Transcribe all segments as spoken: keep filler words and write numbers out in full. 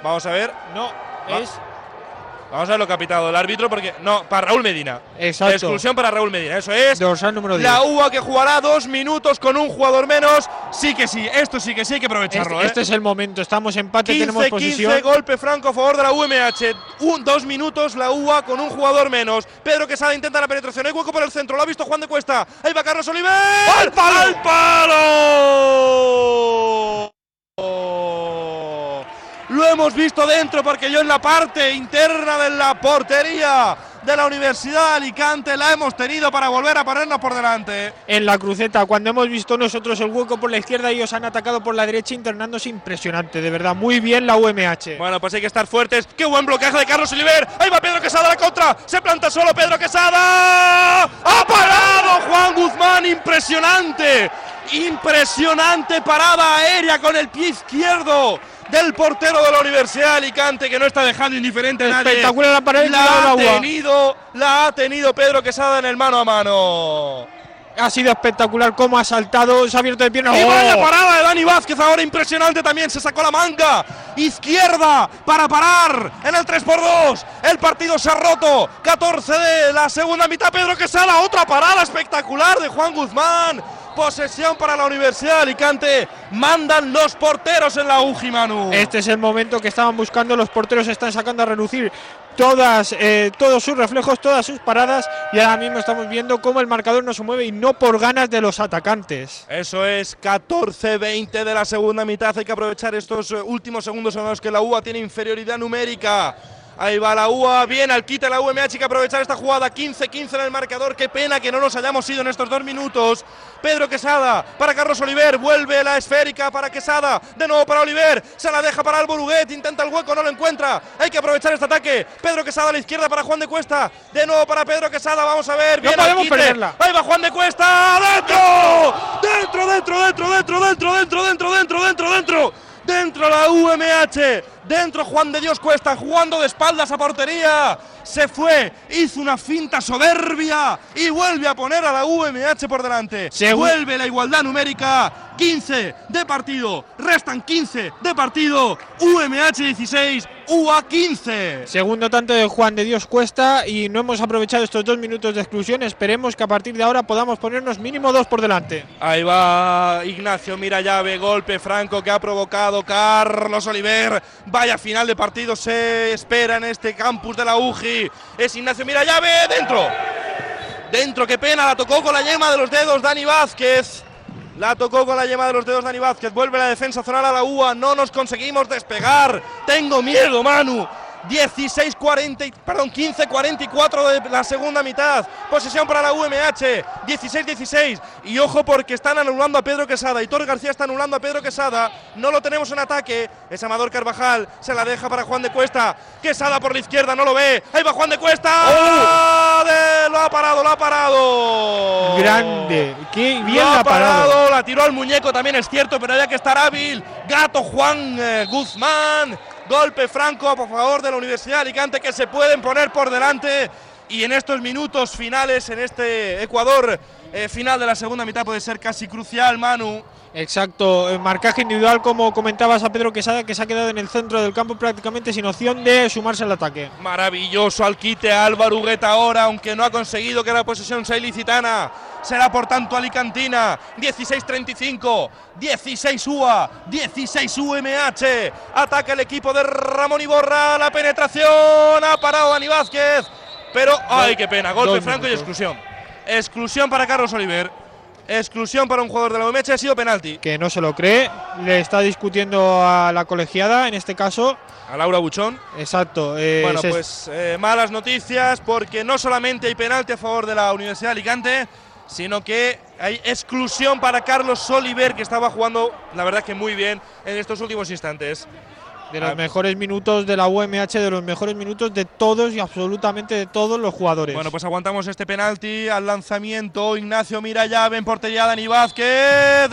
Vamos a ver. No, Va. es… Vamos a ver lo que ha pitado el árbitro porque… No, para Raúl Medina. Exacto. Exclusión para Raúl Medina, eso es. Dorsal número diez. La U A que jugará dos minutos con un jugador menos. Sí que sí, esto sí que sí hay que aprovecharlo. Este, ¿eh? este es el momento, estamos empate, quince, tenemos posición. quince, golpe franco a favor de la U M H. Un, dos minutos, la U A con un jugador menos. Pedro Quesada intenta la penetración. Hay hueco por el centro, lo ha visto Juan de Cuesta. Ahí va Carlos Oliver. ¡Al palo! ¡Al palo! Lo hemos visto dentro porque yo en la parte interna de la portería de la Universidad de Alicante la hemos tenido para volver a ponernos por delante. En la cruceta, cuando hemos visto nosotros el hueco por la izquierda, ellos han atacado por la derecha internándose, impresionante, de verdad, muy bien la U M H. Bueno, pues hay que estar fuertes. ¡Qué buen bloqueaje de Carlos Oliver! ¡Ahí va Pedro Quesada a la contra! ¡Se planta solo Pedro Quesada! ¡Ha parado Juan Guzmán! ¡Impresionante! ¡Impresionante parada aérea con el pie izquierdo del portero de la Universidad de Alicante, que no está dejando indiferente a nadie! Espectacular la pared. La ha tenido, la ha tenido Pedro Quesada en el mano a mano. Ha sido espectacular cómo ha saltado, se ha abierto de pierna. Y ¡Oh! vaya parada de Dani Vázquez, ahora impresionante también, se sacó la manga izquierda para parar en el tres por dos. El partido se ha roto, catorce de la segunda mitad. Pedro Quesada, otra parada espectacular de Juan Guzmán. Posesión para la Universidad de Alicante. Mandan los porteros en la U J I, Manu. Este es el momento que estaban buscando, los porteros están sacando a relucir todas, eh, todos sus reflejos, todas sus paradas, y ahora mismo estamos viendo cómo el marcador no se mueve y no por ganas de los atacantes. Eso es, catorce veinte de la segunda mitad. Hay que aprovechar estos eh, últimos segundos en los que la U A tiene inferioridad numérica. Ahí va la U A, bien al quite la U M H, hay que aprovechar esta jugada. Quince quince en el marcador, qué pena que no nos hayamos ido en estos dos minutos. Pedro Quesada para Carlos Oliver, vuelve la esférica para Quesada, de nuevo para Oliver, se la deja para Albo Huguet, intenta el hueco, no lo encuentra. Hay que aprovechar este ataque. Pedro Quesada a la izquierda para Juan de Cuesta, de nuevo para Pedro Quesada, vamos a ver, bien no podemos al quite. perderla. Ahí va Juan de Cuesta, dentro, dentro, dentro, dentro, dentro, dentro, dentro, dentro, dentro, dentro, dentro. Dentro la U M H, dentro Juan de Dios Cuesta, jugando de espaldas a portería. Se fue, hizo una finta soberbia y vuelve a poner a la U M H por delante. Se vuelve la igualdad numérica. quince de partido, restan quince de partido. U M H dieciséis, U A quince. Segundo tanto de Juan de Dios Cuesta y no hemos aprovechado estos dos minutos de exclusión. Esperemos que a partir de ahora podamos ponernos mínimo dos por delante. Ahí va Ignacio Mirallave, golpe franco que ha provocado Carlos Oliver. Vaya final de partido se espera en este campus de la U J I. Es Ignacio Mirallave, dentro. Dentro, qué pena, la tocó con la yema de los dedos Dani Vázquez. La tocó con la yema de los dedos Dani Vázquez. Vuelve la defensa zonal a la U A. No nos conseguimos despegar. Tengo miedo, Manu. dieciséis cuarenta, perdón, quince cuarenta y cuatro de la segunda mitad. Posesión para la U M H. dieciséis dieciséis. Y ojo porque están anulando a Pedro Quesada. Y Torres García está anulando a Pedro Quesada. No lo tenemos en ataque. Es Amador Carvajal. Se la deja para Juan de Cuesta. Quesada por la izquierda, no lo ve. Ahí va Juan de Cuesta. ¡Oh! De, lo ha parado, lo ha parado. Grande. Qué bien lo la ha parado. parado. La tiró al muñeco, también es cierto, pero había que estar hábil. Gato Juan eh, Guzmán. Golpe franco a favor de la Universidad de Alicante, que se pueden poner por delante. Y en estos minutos finales, en este Ecuador eh, final de la segunda mitad, puede ser casi crucial, Manu. Exacto, el marcaje individual, como comentabas a Pedro Quesada, que se ha quedado en el centro del campo prácticamente sin opción de sumarse al ataque. Maravilloso al quite a Álvaro Huguet ahora, aunque no ha conseguido que la posesión sea ilicitana. Será por tanto alicantina. dieciséis treinta y cinco, dieciséis U A, dieciséis U M H. Ataca el equipo de Ramón Iborra. La penetración, ha parado Dani Vázquez. Pero, ay, qué pena, golpe franco y exclusión. Exclusión para Carlos Oliver. Exclusión para un jugador de la U M H, ha sido penalti. Que no se lo cree, le está discutiendo a la colegiada, en este caso. A Laura Buchón. Exacto. Eh, bueno, pues eh, malas noticias, porque no solamente hay penalti a favor de la Universidad de Alicante, sino que hay exclusión para Carlos Oliver, que estaba jugando, la verdad que muy bien en estos últimos instantes. De los mejores minutos de la U M H, de los mejores minutos de todos y absolutamente de todos los jugadores. Bueno, pues aguantamos este penalti al lanzamiento. Ignacio Mirallave en portería, Dani Vázquez.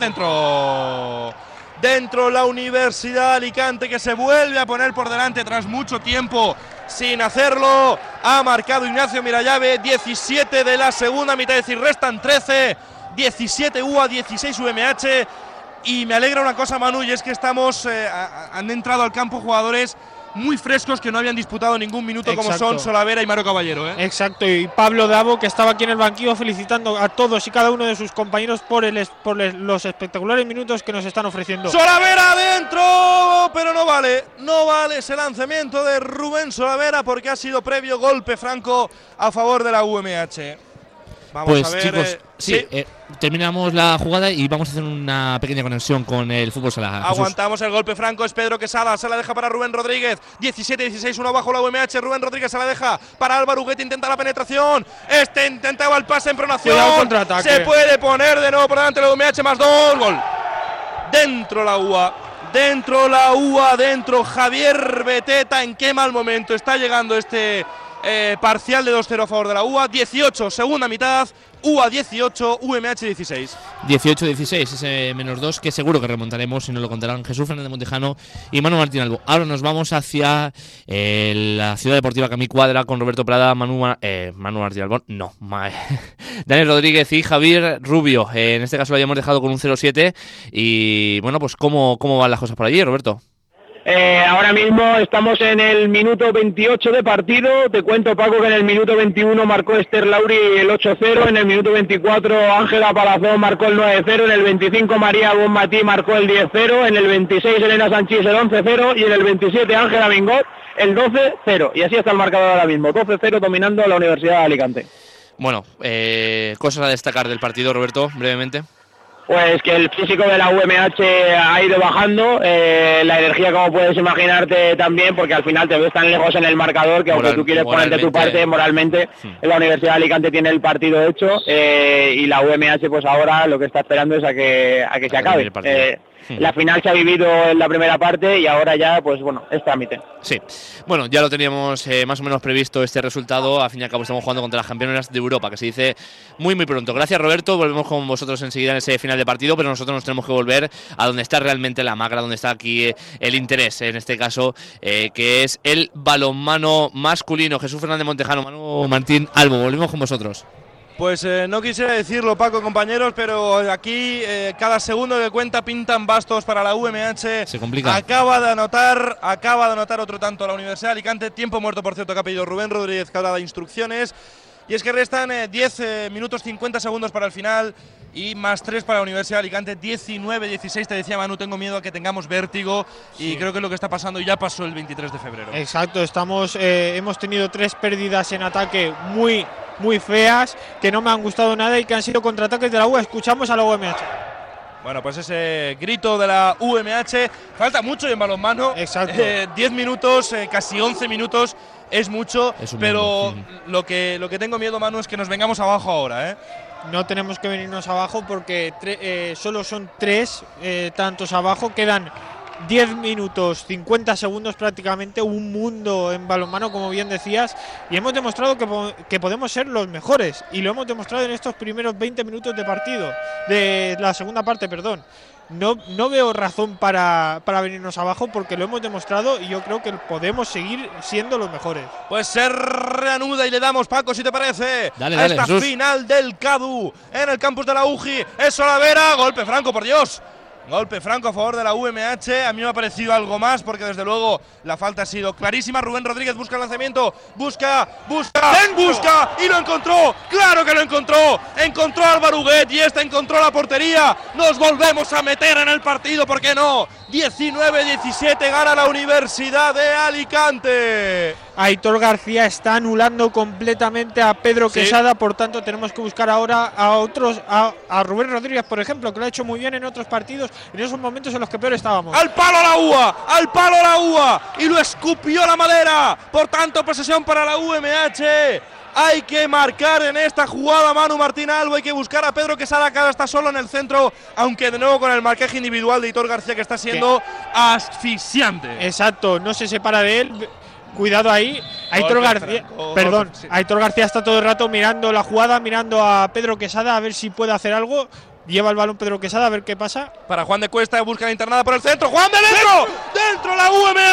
Dentro. Dentro la Universidad de Alicante, que se vuelve a poner por delante tras mucho tiempo sin hacerlo. Ha marcado Ignacio Mirallave, diecisiete de la segunda mitad, es decir, restan trece. diecisiete U A, dieciséis U M H. Y me alegra una cosa, Manu, y es que estamos, eh, han entrado al campo jugadores muy frescos que no habían disputado ningún minuto. Exacto. Como son Solavera y Mario Caballero, ¿eh? Exacto, y Pablo Davo, que estaba aquí en el banquillo felicitando a todos y cada uno de sus compañeros por, el, por los espectaculares minutos que nos están ofreciendo. Solavera adentro, pero no vale, no vale ese lanzamiento de Rubén Solavera porque ha sido previo golpe franco a favor de la U M H. Vamos pues a ver, chicos, eh, sí, sí. Eh, terminamos la jugada y vamos a hacer una pequeña conexión con el fútbol sala. Aguantamos el golpe franco, es Pedro Quesada, se la deja para Rubén Rodríguez, diecisiete dieciséis, uno abajo la U M H, Rubén Rodríguez se la deja para Álvaro Huguet, intenta la penetración, este intentaba el pase en pronación, se puede poner de nuevo por delante la U M H, más dos, gol. Dentro la U A, dentro la U A, dentro Javier Beteta, en qué mal momento está llegando este eh, parcial de dos cero a favor de la U A, dieciocho, segunda mitad, U A dieciocho, U M H dieciséis. dieciocho dieciséis, ese menos dos que seguro que remontaremos si nos lo contarán Jesús Fernández Montejano y Manu Martín Albo. Ahora nos vamos hacia eh, la Ciudad Deportiva Camí Cuadra con Roberto Prada, Manu, eh, Manu Martín Albo, no, ma, Daniel Rodríguez y Javier Rubio. Eh, en este caso lo habíamos dejado con un cero siete y bueno, pues ¿cómo, cómo van las cosas por allí, Roberto? Eh, ahora mismo estamos en el minuto veintiocho de partido. Te cuento, Paco, que en el minuto veintiuno marcó Esther Lauri el ocho cero, en el minuto veinticuatro Ángela Palazón marcó el nueve cero, en el veinticinco María Bonmatí marcó el diez cero, en el veintiséis Elena Sanchís el once cero y en el veintisiete Ángela Mingot el doce cero. Y así está el marcador ahora mismo, doce cero dominando a la Universidad de Alicante. Bueno, eh, cosas a destacar del partido, Roberto, brevemente. Pues que el físico de la U M H ha ido bajando, eh, la energía, como puedes imaginarte, también, porque al final te ves tan lejos en el marcador que Moral, aunque tú quieres ponerte tu parte, moralmente, sí. La Universidad de Alicante tiene el partido hecho eh, y la U M H pues ahora lo que está esperando es a que, a que se acabe. Eh, La final se ha vivido en la primera parte y ahora ya, pues bueno, es trámite. Sí, bueno, ya lo teníamos eh, más o menos previsto este resultado. Al fin y al cabo estamos jugando contra las campeonas de Europa, que se dice muy muy pronto. Gracias, Roberto, volvemos con vosotros enseguida en ese final de partido, pero nosotros nos tenemos que volver a donde está realmente la magra, donde está aquí eh, el interés, en este caso, eh, que es el balonmano masculino. Jesús Fernández Montejano, Manu Martín Albo, volvemos con vosotros. Pues eh, no quisiera decirlo, Paco, compañeros, pero aquí eh, cada segundo que cuenta pintan bastos para la U M H. Se complica. Acaba de anotar, acaba de anotar otro tanto la Universidad de Alicante. Tiempo muerto, por cierto, que ha pedido Rubén Rodríguez, que ha dado instrucciones. Y es que restan eh, diez eh, minutos cincuenta segundos para el final y más tres para la Universidad de Alicante, diecinueve dieciséis. Te decía, Manu, tengo miedo a que tengamos vértigo y sí. Creo que es lo que está pasando y ya pasó el veintitrés de febrero. Exacto, estamos, eh, hemos tenido tres pérdidas en ataque muy, muy feas, que no me han gustado nada y que han sido contraataques de la U A. Escuchamos a la U M H. Bueno, pues ese grito de la U M H, falta mucho en balonmano. Exacto. Eh, diez minutos, eh, casi once minutos. Es mucho, es pero mundo, sí. lo, que, lo que tengo miedo, Manu, es que nos vengamos abajo ahora, ¿eh? No tenemos que venirnos abajo porque eh, solo son tres eh, tantos abajo. Quedan diez minutos, cincuenta segundos prácticamente, un mundo en balonmano, como bien decías. Y hemos demostrado que, que podemos ser los mejores. Y lo hemos demostrado en estos primeros veinte minutos de partido, de la segunda parte, perdón. No, no veo razón para, para venirnos abajo porque lo hemos demostrado y yo creo que podemos seguir siendo los mejores. Pues se reanuda y le damos, Paco, si te parece, dale, a dale, esta Jesús. Final del CADU en el campus de la U J I. Es Solavera, golpe franco, por Dios. Golpe franco a favor de la U M H. A mí me ha parecido algo más porque desde luego la falta ha sido clarísima. Rubén Rodríguez busca el lanzamiento, busca, busca, ¡Dentro! busca y lo encontró. ¡Claro que lo encontró! Encontró a Álvaro Huguet y esta encontró la portería. Nos volvemos a meter en el partido, ¿por qué no? diecinueve diecisiete gana la Universidad de Alicante. Aitor García está anulando completamente a Pedro sí. Quesada, por tanto tenemos que buscar ahora a otros, a, a Rubén Rodríguez, por ejemplo, que lo ha hecho muy bien en otros partidos, en esos momentos en los que peor estábamos. ¡Al palo la U A! ¡Al palo la U A! Y lo escupió la madera. Por tanto, posesión para la U M H. Hay que marcar en esta jugada Manu Martín Albo, hay que buscar a Pedro Quesada, que ahora está solo en el centro, aunque de nuevo con el marcaje individual de Aitor García, que está siendo ¿Qué? asfixiante. Exacto, no se separa de él. Cuidado ahí, Aitor García, Franco. perdón, sí. Aitor García está todo el rato mirando la jugada, mirando a Pedro Quesada a ver si puede hacer algo. Lleva el balón Pedro Quesada, a ver qué pasa. Para Juan de Cuesta, busca la internada por el centro. ¡Juan de dentro! ¡Dentro la U M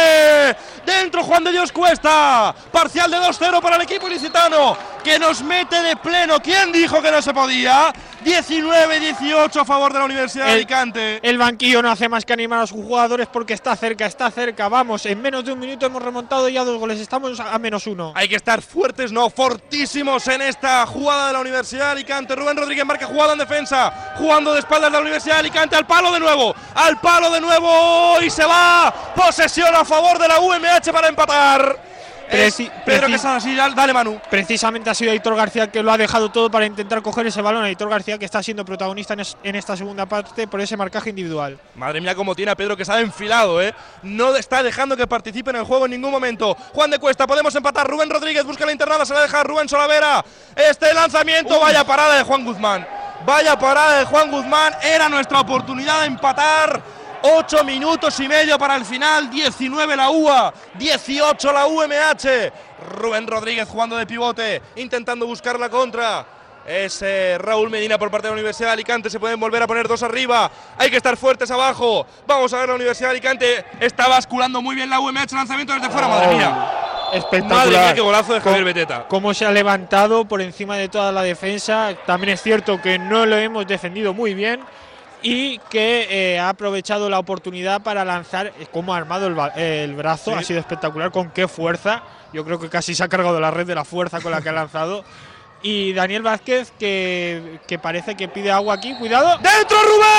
H! ¡Dentro Juan de Dios Cuesta! Parcial de dos cero para el equipo ilicitano, que nos mete de pleno. ¿Quién dijo que no se podía? diecinueve dieciocho a favor de la Universidad de El- Alicante. El banquillo no hace más que animar a sus jugadores porque está cerca, está cerca. Vamos, en menos de un minuto hemos remontado ya dos goles. Estamos a menos uno. Hay que estar fuertes, no, fortísimos en esta jugada de la Universidad de Alicante. Rubén Rodríguez marca jugada en defensa, jugando de espaldas de la Universidad de Alicante, al palo de nuevo, al palo de nuevo y se va. Posesión a favor de la U M H para empatar. Preci- Es Pedro preci- Quesada, sí, dale, dale, Manu. Precisamente ha sido Aitor García que lo ha dejado todo para intentar coger ese balón. Aitor García que está siendo protagonista en, es- en esta segunda parte por ese marcaje individual. Madre mía, cómo tiene a Pedro Quesada enfilado, ¿eh? No está dejando que participe en el juego en ningún momento. Juan de Cuesta, podemos empatar. Rubén Rodríguez busca la internada, se la deja Rubén Solavera. Este lanzamiento, vaya parada de Juan Guzmán. Vaya parada de Juan Guzmán. Era nuestra oportunidad de empatar. Ocho minutos y medio para el final. diecinueve la U A, dieciocho la U M H. Rubén Rodríguez jugando de pivote, intentando buscar la contra. Es eh, Raúl Medina por parte de la Universidad de Alicante. Se pueden volver a poner dos arriba. Hay que estar fuertes abajo. Vamos a ver la Universidad de Alicante. Está basculando muy bien la U M H. Lanzamiento desde fuera. Madre mía. Espectacular. Madre mía, qué golazo de Javier Co- Beteta. Cómo se ha levantado por encima de toda la defensa. También es cierto que no lo hemos defendido muy bien y que eh, ha aprovechado la oportunidad para lanzar. eh, Cómo ha armado el, ba- eh, el brazo. Sí. Ha sido espectacular. Con qué fuerza. Yo creo que casi se ha cargado la red de la fuerza con la que ha lanzado. Y Daniel Vázquez que, que parece que pide agua aquí. Cuidado. ¡Dentro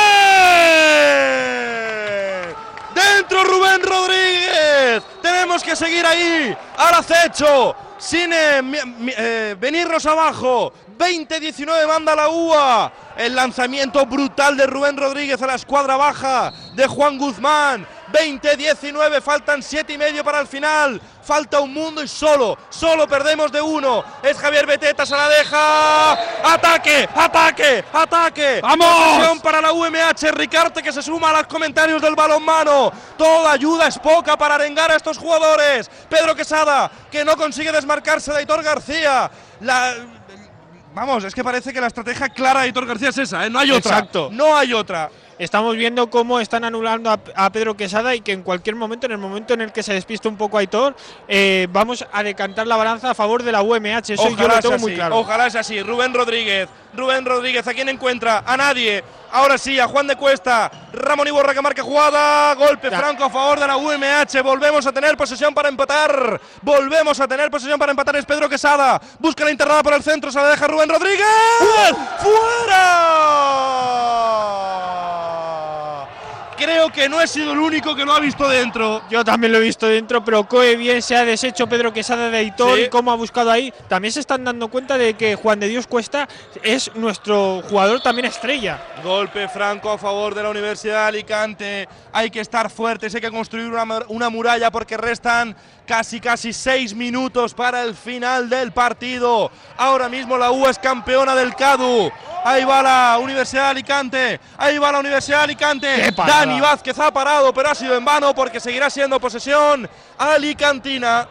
Rubén! ¡Dentro Rubén Rodríguez! Tenemos que seguir ahí, al acecho, sin eh, mi- mi- eh, venirnos abajo. veinte diecinueve manda la U A. El lanzamiento brutal de Rubén Rodríguez a la escuadra baja de Juan Guzmán. veinte diecinueve, faltan siete y medio para el final. Falta un mundo y solo, solo perdemos de uno. Es Javier Beteta, se la deja. ¡Ataque! ¡Ataque! ¡Ataque! ¡Vamos! Posesión para la U M H. Ricarte que se suma a los comentarios del balonmano. Toda ayuda es poca para arengar a estos jugadores. Pedro Quesada, que no consigue desmarcarse de Aitor García. La. Vamos, es que parece que la estrategia clara de Aitor García es esa, ¿eh? No hay otra. Exacto. No hay otra. Estamos viendo cómo están anulando a, a Pedro Quesada y que en cualquier momento, en el momento en el que se despiste un poco Aitor, eh, vamos a decantar la balanza a favor de la U M H. Eso yo lo sea tengo muy así, claro. Ojalá sea así. Rubén Rodríguez. Rubén Rodríguez, ¿a quién encuentra? A nadie. Ahora sí, a Juan de Cuesta. Ramón Iborra que marca jugada. Golpe Ya. franco a favor de la U M H. Volvemos a tener posesión para empatar. Volvemos a tener posesión para empatar. Es Pedro Quesada. Busca la internada por el centro. Se la deja Rubén Rodríguez. ¡Fuera! Creo que no he sido el único que lo ha visto dentro. Yo también lo he visto dentro, pero coe bien, se ha deshecho Pedro Quesada de Aitor Sí. y cómo ha buscado ahí. También se están dando cuenta de que Juan de Dios Cuesta es nuestro jugador también estrella. Golpe franco a favor de la Universidad de Alicante. Hay que estar fuertes, hay que construir una, mur- una muralla porque restan casi casi seis minutos para el final del partido. Ahora mismo la U es campeona del CADU. Ahí va la Universidad de Alicante. Ahí va la Universidad de Alicante. ¡Qué parada! Dani Vázquez ha parado, pero ha sido en vano porque seguirá siendo posesión alicantina.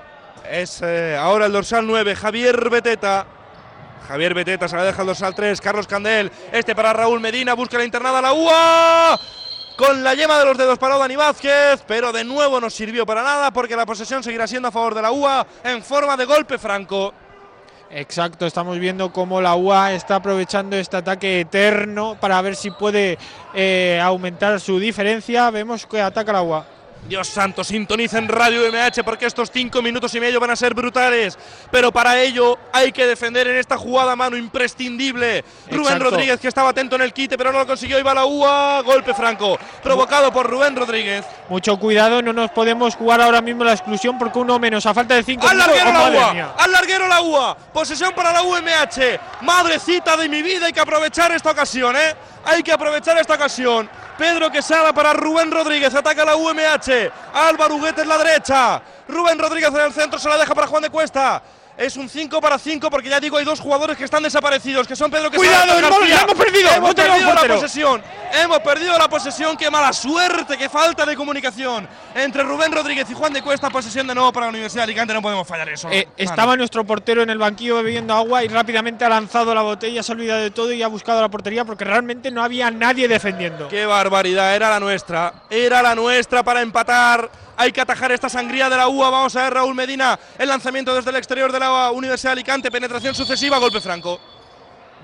Es eh, ahora el dorsal nueve, Javier Beteta. Javier Beteta se la deja el dorsal tres, Carlos Candel. Este para Raúl Medina, busca la internada la U A. Con la yema de los dedos paró Dani Vázquez, pero de nuevo no sirvió para nada porque la posesión seguirá siendo a favor de la U A en forma de golpe franco. Exacto, estamos viendo cómo la U A está aprovechando este ataque eterno para ver si puede eh, aumentar su diferencia. Vemos que ataca la U A. Dios santo, sintonicen Radio M H porque estos cinco minutos y medio van a ser brutales. Pero para ello hay que defender en esta jugada a mano imprescindible. Rubén Exacto. Rodríguez que estaba atento en el quite pero no lo consiguió. Iba la U A, golpe franco, provocado por Rubén Rodríguez. Mucho cuidado, no nos podemos jugar ahora mismo la exclusión porque uno menos a falta de cinco ¡Al minutos. larguero ¡Oh, la madre U A! mía! ¡Al larguero la U A! Posesión para la U M H. Madrecita de mi vida, hay que aprovechar esta ocasión, ¿eh? Hay que aprovechar esta ocasión. Pedro Quesada para Rubén Rodríguez. Ataca la U M H. Álvaro Huguete en la derecha. Rubén Rodríguez en el centro. Se la deja para Juan de Cuesta. Es un cinco para cinco porque ya digo hay dos jugadores que están desaparecidos, que son Pedro Quesada. ¡Cuidado, y hermano! García. ¡Ya hemos perdido! Hemos ¡No tenemos perdido la portero! posesión. Hemos perdido la posesión. ¡Qué mala suerte! ¡Qué falta de comunicación entre Rubén Rodríguez y Juan de Cuesta! Posesión de nuevo para la Universidad de Alicante. No podemos fallar eso. Eh, Mano. estaba nuestro portero en el banquillo bebiendo agua y rápidamente ha lanzado la botella, se ha olvidado de todo y ha buscado la portería porque realmente no había nadie defendiendo. ¡Qué barbaridad! Era la nuestra. Era la nuestra para empatar. Hay que atajar esta sangría de la U A. Vamos a ver Raúl Medina. El lanzamiento desde el exterior de la Universidad de Alicante. Penetración sucesiva. Golpe franco.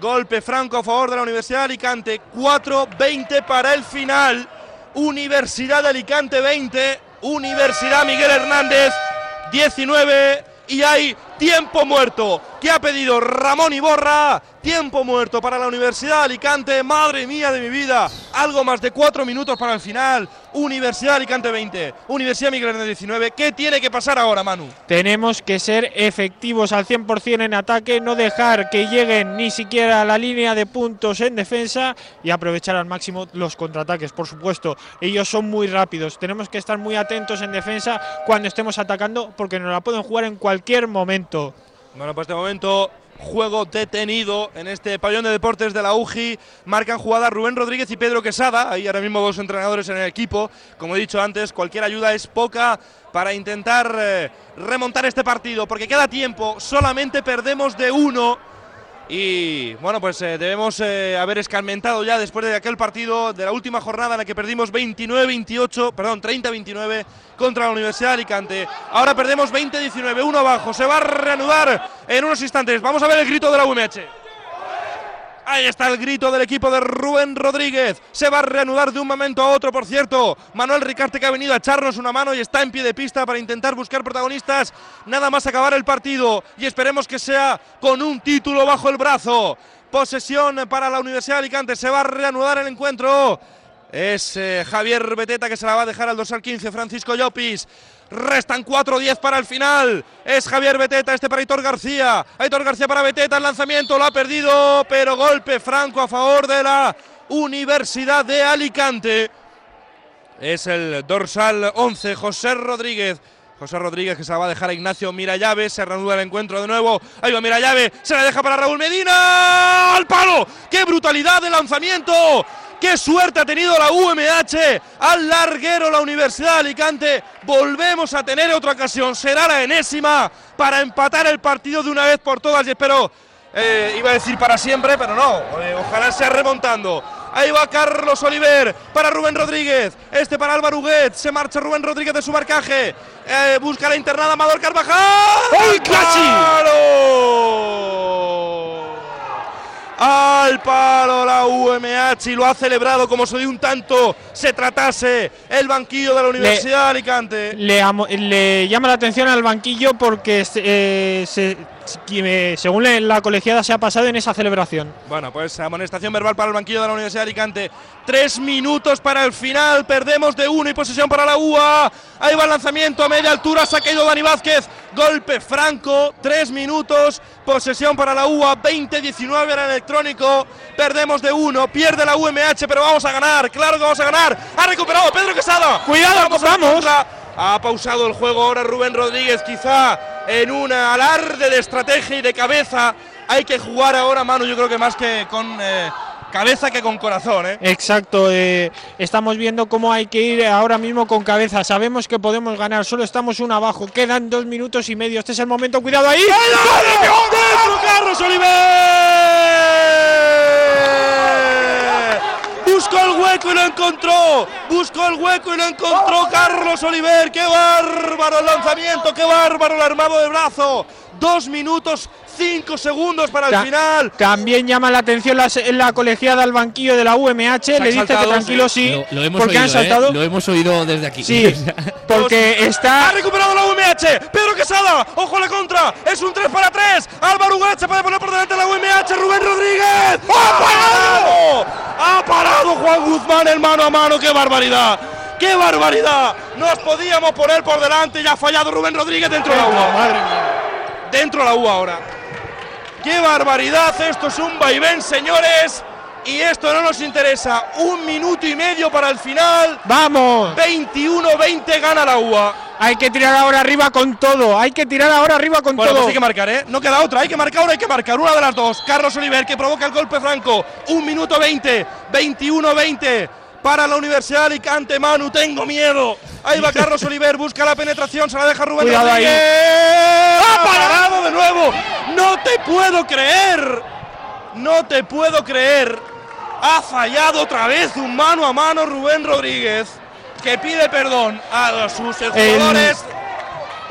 Golpe franco a favor de la Universidad de Alicante. cuatro veinte para el final. Universidad de Alicante veinte. Universidad Miguel Hernández diecinueve. Y hay tiempo muerto que ha pedido Ramón Iborra. Tiempo muerto para la Universidad de Alicante. Madre mía de mi vida. Algo más de cuatro minutos para el final. Universidad de Alicante veinte. Universidad Miguel Hernández diecinueve. ¿Qué tiene que pasar ahora, Manu? Tenemos que ser efectivos al cien por cien en ataque. No dejar que lleguen ni siquiera a la línea de puntos en defensa. Y aprovechar al máximo los contraataques, por supuesto. Ellos son muy rápidos. Tenemos que estar muy atentos en defensa cuando estemos atacando, porque nos la pueden jugar en cualquier momento. Bueno, pues de momento, juego detenido en este pabellón de deportes de la U J I. Marcan jugada Rubén Rodríguez y Pedro Quesada. Hay ahora mismo dos entrenadores en el equipo. Como he dicho antes, cualquier ayuda es poca para intentar eh, remontar este partido, porque queda tiempo, solamente perdemos de uno. Y bueno, pues eh, debemos eh, haber escarmentado ya después de aquel partido de la última jornada en la que perdimos veintinueve veintiocho, perdón, treinta veintinueve contra la Universidad de Alicante. Ahora perdemos veinte diecinueve, uno abajo. Se va a reanudar en unos instantes. Vamos a ver el grito de la U M H. Ahí está el grito del equipo de Rubén Rodríguez. Se va a reanudar de un momento a otro, por cierto. Manuel Ricarte, que ha venido a echarnos una mano y está en pie de pista para intentar buscar protagonistas. Nada más acabar el partido y esperemos que sea con un título bajo el brazo. Posesión para la Universidad de Alicante. Se va a reanudar el encuentro. Es eh, Javier Beteta que se la va a dejar al dorsal quince, Francisco Llopis. Restan cuatro diez para el final. Es Javier Beteta, este para Aitor García. Aitor García para Beteta, el lanzamiento lo ha perdido, pero golpe franco a favor de la Universidad de Alicante. Es el dorsal once, José Rodríguez. José Rodríguez que se la va a dejar a Ignacio Mirallave. Se reanuda el encuentro de nuevo. Ahí va Mirallave, se la deja para Raúl Medina. ¡Al palo! ¡Qué brutalidad de lanzamiento! ¡Qué suerte ha tenido la U M H! Al larguero la Universidad de Alicante. Volvemos a tener otra ocasión. Será la enésima para empatar el partido de una vez por todas. Y espero, eh, iba a decir para siempre, pero no. Eh, ojalá sea remontando. Ahí va Carlos Oliver para Rubén Rodríguez. Este para Álvaro Huguet. Se marcha Rubén Rodríguez de su marcaje. Eh, busca la internada Amador Carvajal. ¡Uy, casi! Al palo la U M H y lo ha celebrado como si de un tanto se tratase el banquillo de la Universidad le, de Alicante. Le, amo, le llama la atención al banquillo porque eh, se, según la colegiada se ha pasado en esa celebración. Bueno, pues amonestación verbal para el banquillo de la Universidad de Alicante. Tres minutos para el final, perdemos de uno y posesión para la U A. Ahí va el lanzamiento a media altura, se ha caído Dani Vázquez. Golpe franco, tres minutos, posesión para la U A, veinte diecinueve era electrónico. Perdemos de uno, pierde la U M H, pero vamos a ganar, claro que vamos a ganar. Ha recuperado Pedro Quesada. Cuidado, vamos. vamos. Ha pausado el juego ahora Rubén Rodríguez, quizá en un alarde de estrategia y de cabeza. Hay que jugar ahora, Manu, yo creo que más que con eh, cabeza que con corazón, ¿eh? Exacto, eh, estamos viendo cómo hay que ir ahora mismo con cabeza. Sabemos que podemos ganar, solo estamos uno abajo, quedan dos minutos y medio. Este es el momento, cuidado ahí. ¡Dentro, Carlos Oliver! Buscó el hueco y lo encontró. Buscó el hueco y lo encontró Carlos Oliver. ¡Qué bárbaro el lanzamiento! ¡Qué bárbaro el armado de brazo! Dos minutos, cinco segundos para el Ta final. También llama la atención la, la colegiada al banquillo de la U M H. Le dice saltado, que tranquilo, sí. sí lo, lo hemos porque oído, han saltado. ¿eh? Lo hemos oído desde aquí. Sí, porque está. Ha recuperado la U M H. Pedro Quesada. Ojo a la contra. Es un tres para tres. Álvaro Huguet se puede poner por delante de la U M H. Rubén Rodríguez. ¡Ha parado! ¡Ha parado Juan Guzmán el mano a mano! ¡Qué barbaridad! ¡Qué barbaridad! Nos podíamos poner por delante y ha fallado Rubén Rodríguez dentro de la U. Madre mía. Dentro de la U ahora. ¡Qué barbaridad! Esto es un vaivén, señores. Y esto no nos interesa. Un minuto y medio para el final. ¡Vamos! veintiuno veinte gana la U A. Hay que tirar ahora arriba con todo. Hay que tirar ahora arriba con bueno, todo. Pues hay que marcar, ¿eh? No queda otra. Hay que marcar ahora, hay que marcar. Una de las dos. Carlos Oliver que provoca el golpe franco. Un minuto veinte. veintiuno veinte. Para la Universidad de Alicante, Manu, tengo miedo. Ahí va Carlos Oliver, busca la penetración, se la deja Rubén Cuidado Rodríguez. Ahí. ¡Ha parado de nuevo! ¡No te puedo creer! ¡No te puedo creer! Ha fallado otra vez un mano a mano Rubén Rodríguez, que pide perdón a sus jugadores.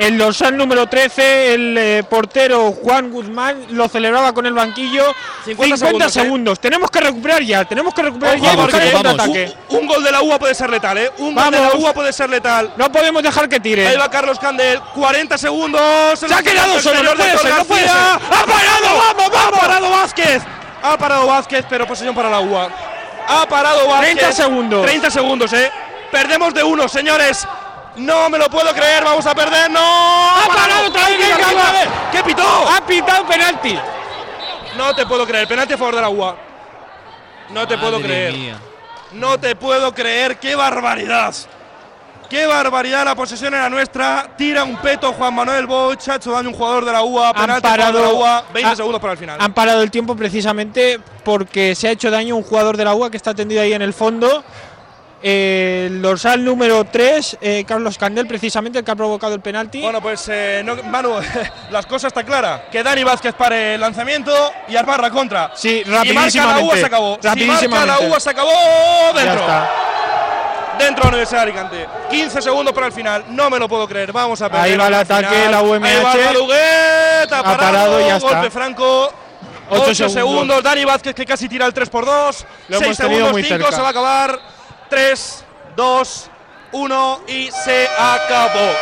El dorsal número trece, el eh, portero Juan Guzmán, lo celebraba con el banquillo. cincuenta, cincuenta segundos, segundos. ¿eh? Tenemos que recuperar ya, tenemos que recuperar Ojo, ya. vamos, porque vamos. ataque. Un, un gol de la U A puede ser letal, ¿eh? Un Vamos. gol de la U A puede ser letal. No podemos dejar que tire. Ahí va Carlos Candel, cuarenta segundos. Se ha quedado solo, no puede ser, no puede ser. ¡Ha parado! ¡Vamos, vamos! ¡Ha parado Vázquez! Ha parado Vázquez, pero posesión para la U A. Ha parado Vázquez. treinta segundos. treinta segundos, ¿eh? Perdemos de uno, señores. No me lo puedo creer, vamos a perder. ¡No! ¡Ha parado otra vez! Venga, venga, venga. va. ¿Qué pitó? Ha pitado penalti. No te puedo creer, penalti a favor de la U A. No te puedo Madre creer. mía. No te puedo creer, qué barbaridad. Qué barbaridad, la posesión era nuestra. Tira un peto Juan Manuel Boch, ha hecho daño un jugador de la U A. Penalti a favor de la U A, veinte ha- segundos para el final. Han parado el tiempo precisamente porque se ha hecho daño un jugador de la U A que está tendido ahí en el fondo. Eh, el dorsal número tres, eh, Carlos Candel, precisamente el que ha provocado el penalti. Bueno, pues eh, no, Manu, las cosas están claras. Que Dani Vázquez pare el lanzamiento y Arbarra contra. Sí, Si marca la U A rapidísimamente. se acabó. Si marca Rapidísimamente. la U A se acabó. Ya Dentro. está. Dentro de la Universidad de Alicante. quince segundos para el final. No me lo puedo creer. Vamos a perder. Ahí va el al ataque, final. la U M H. Ahí va Maluguet, ha Ha parado, parado y ya está. golpe franco. Ocho ocho segundos. segundos. Dani Vázquez que casi tira el tres por dos. Lo seis hemos tenido segundos, muy cinco, cerca. se va a acabar. tres, dos, uno y se acabó.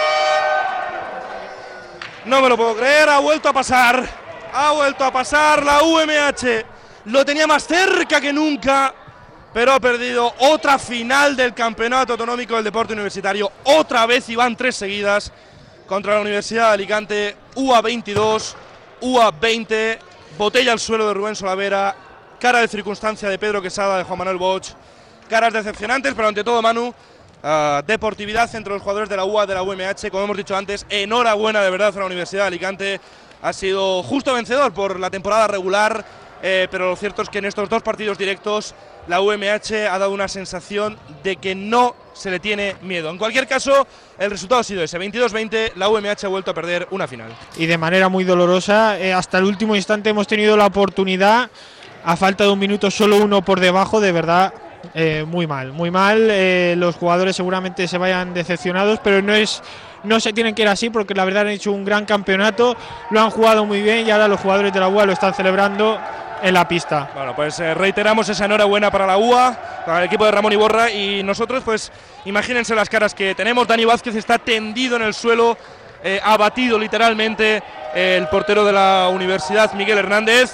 No me lo puedo creer, ha vuelto a pasar. Ha vuelto a pasar la U M H. Lo tenía más cerca que nunca, pero ha perdido otra final del Campeonato Autonómico del Deporte Universitario. Otra vez y van tres seguidas contra la Universidad de Alicante. U A veintidós, U A veinte. Botella al suelo de Rubén Solavera. Cara de circunstancia de Pedro Quesada, de Juan Manuel Boch. Caras decepcionantes, pero ante todo, Manu, uh, deportividad entre los jugadores de la U A, de la U M H. Como hemos dicho antes, enhorabuena de verdad a la Universidad de Alicante. Ha sido justo vencedor por la temporada regular, eh, pero lo cierto es que en estos dos partidos directos la U M H ha dado una sensación de que no se le tiene miedo. En cualquier caso, el resultado ha sido ese, veintidós veinte, la U M H ha vuelto a perder una final. Y de manera muy dolorosa, eh, hasta el último instante hemos tenido la oportunidad, a falta de un minuto solo uno por debajo, de verdad. Eh, muy mal, muy mal. Eh, los jugadores seguramente se vayan decepcionados, pero no es, no se tienen que ir así porque la verdad han hecho un gran campeonato, lo han jugado muy bien y ahora los jugadores de la U A lo están celebrando en la pista. Bueno, pues eh, reiteramos esa enhorabuena para la U A, para el equipo de Ramón Iborra, y nosotros, pues imagínense las caras que tenemos. Dani Vázquez está tendido en el suelo, eh, abatido literalmente, eh, el portero de la Universidad, Miguel Hernández.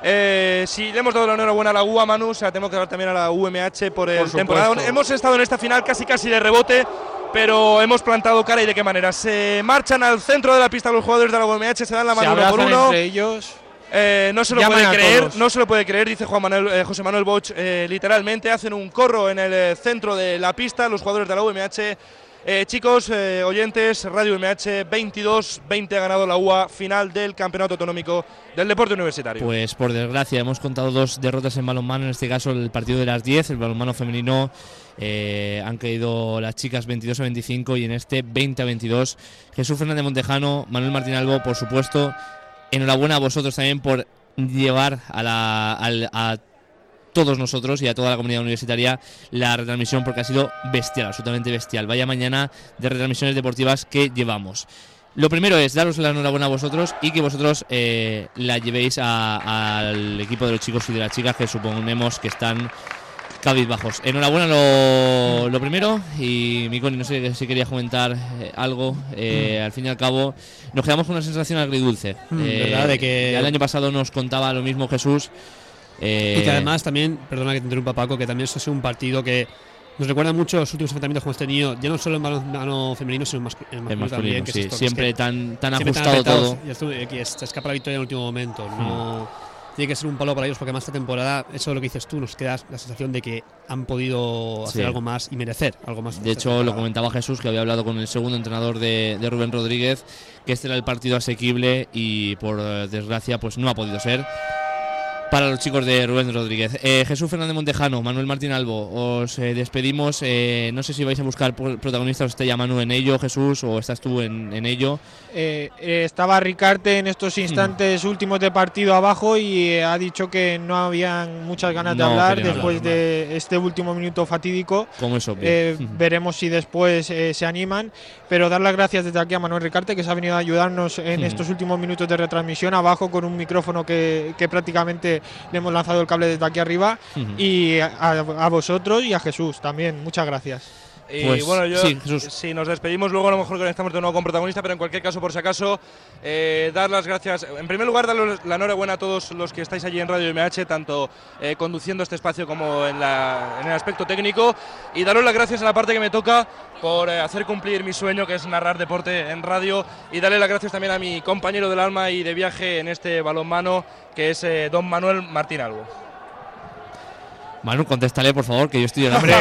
Eh, si le hemos dado la enhorabuena a la U A, Manu, se la tenemos que dar también a la U M H por el Por temporada. supuesto. Hemos estado en esta final casi casi de rebote, pero hemos plantado cara. ¿Y de qué manera? Se marchan al centro de la pista los jugadores de la U M H, se dan la Se mano uno por abrazan uno. entre ellos. Eh, no se lo Llaman puede a creer, todos. no se lo puede creer, dice Juan Manuel, eh, José Manuel Boch, eh, literalmente hacen un corro en el eh, centro de la pista los jugadores de la U M H. Eh, chicos, eh, oyentes, Radio U M H, veintidós veinte ha ganado la U A, final del Campeonato Autonómico del Deporte Universitario. Pues por desgracia hemos contado dos derrotas en balonmano, en este caso el partido de las diez, el balonmano femenino, eh, han caído las chicas veintidós a veinticinco y en este veinte a veintidós. Jesús Fernández Montejano, Manuel Martín Albo, por supuesto, enhorabuena a vosotros también por llevar a, la, al- a todos nosotros y a toda la comunidad universitaria la retransmisión, porque ha sido bestial, absolutamente bestial. Vaya mañana de retransmisiones deportivas que llevamos. Lo primero es daros la enhorabuena a vosotros y que vosotros eh, la llevéis a- al equipo de los chicos y de las chicas, que suponemos que están cabizbajos. Enhorabuena lo, lo primero. Y Miconi, no sé si quería comentar eh, algo. Eh, Mm. Al fin y al cabo nos quedamos con una sensación agridulce. Mm, Eh, verdad, de que- el año pasado nos contaba lo mismo Jesús. Eh, Y que además también, perdona que te interrumpa Paco, que también esto ha sido un partido que nos recuerda mucho a los últimos enfrentamientos que hemos tenido, ya no solo en balonmano femenino, sino en mascu- en masculino, el masculino, también. Que es sí, esto, que es siempre que tan, tan siempre tan ajustado apretados, todo. Y esto, eh, que se escapa la victoria en el último momento. No tiene que ser un palo para ellos, porque además esta temporada, eso es lo que dices tú, nos queda la sensación de que han podido hacer Sí. algo más y merecer algo más. De esta hecho, lo temporada. comentaba Jesús, que había hablado con el segundo entrenador de, de Rubén Rodríguez, que este era el partido asequible y por eh, desgracia pues no ha podido ser. para los chicos de Rubén Rodríguez. Eh, Jesús Fernández Montejano, Manuel Martín Albo, os eh, despedimos. Eh, no sé si vais a buscar protagonistas, ¿está ya Manu en ello, Jesús, o estás tú en, en ello? Eh, eh, estaba Ricarte en estos instantes mm. últimos de partido abajo y eh, ha dicho que no habían muchas ganas no, de hablar después hablar, de no. este último minuto fatídico. Como es obvio. Eh, veremos si después eh, se animan, pero dar las gracias desde aquí a Manuel Ricarte, que se ha venido a ayudarnos en mm. estos últimos minutos de retransmisión abajo con un micrófono que, que prácticamente le hemos lanzado el cable desde aquí arriba, mm. y a, a vosotros y a Jesús también, muchas gracias. Y pues, bueno, yo, sí, si nos despedimos, luego a lo mejor conectamos de nuevo con protagonista, pero en cualquier caso, por si acaso, eh, dar las gracias. En primer lugar, dar la enhorabuena a todos los que estáis allí en Radio M H, tanto eh, conduciendo este espacio como en, la, en el aspecto técnico, y daros las gracias a la parte que me toca por eh, hacer cumplir mi sueño, que es narrar deporte en radio, y darle las gracias también a mi compañero del alma y de viaje en este balonmano, que es eh, don Manuel Martín Albo. Manu, contéstale, por favor, que yo estoy llegando.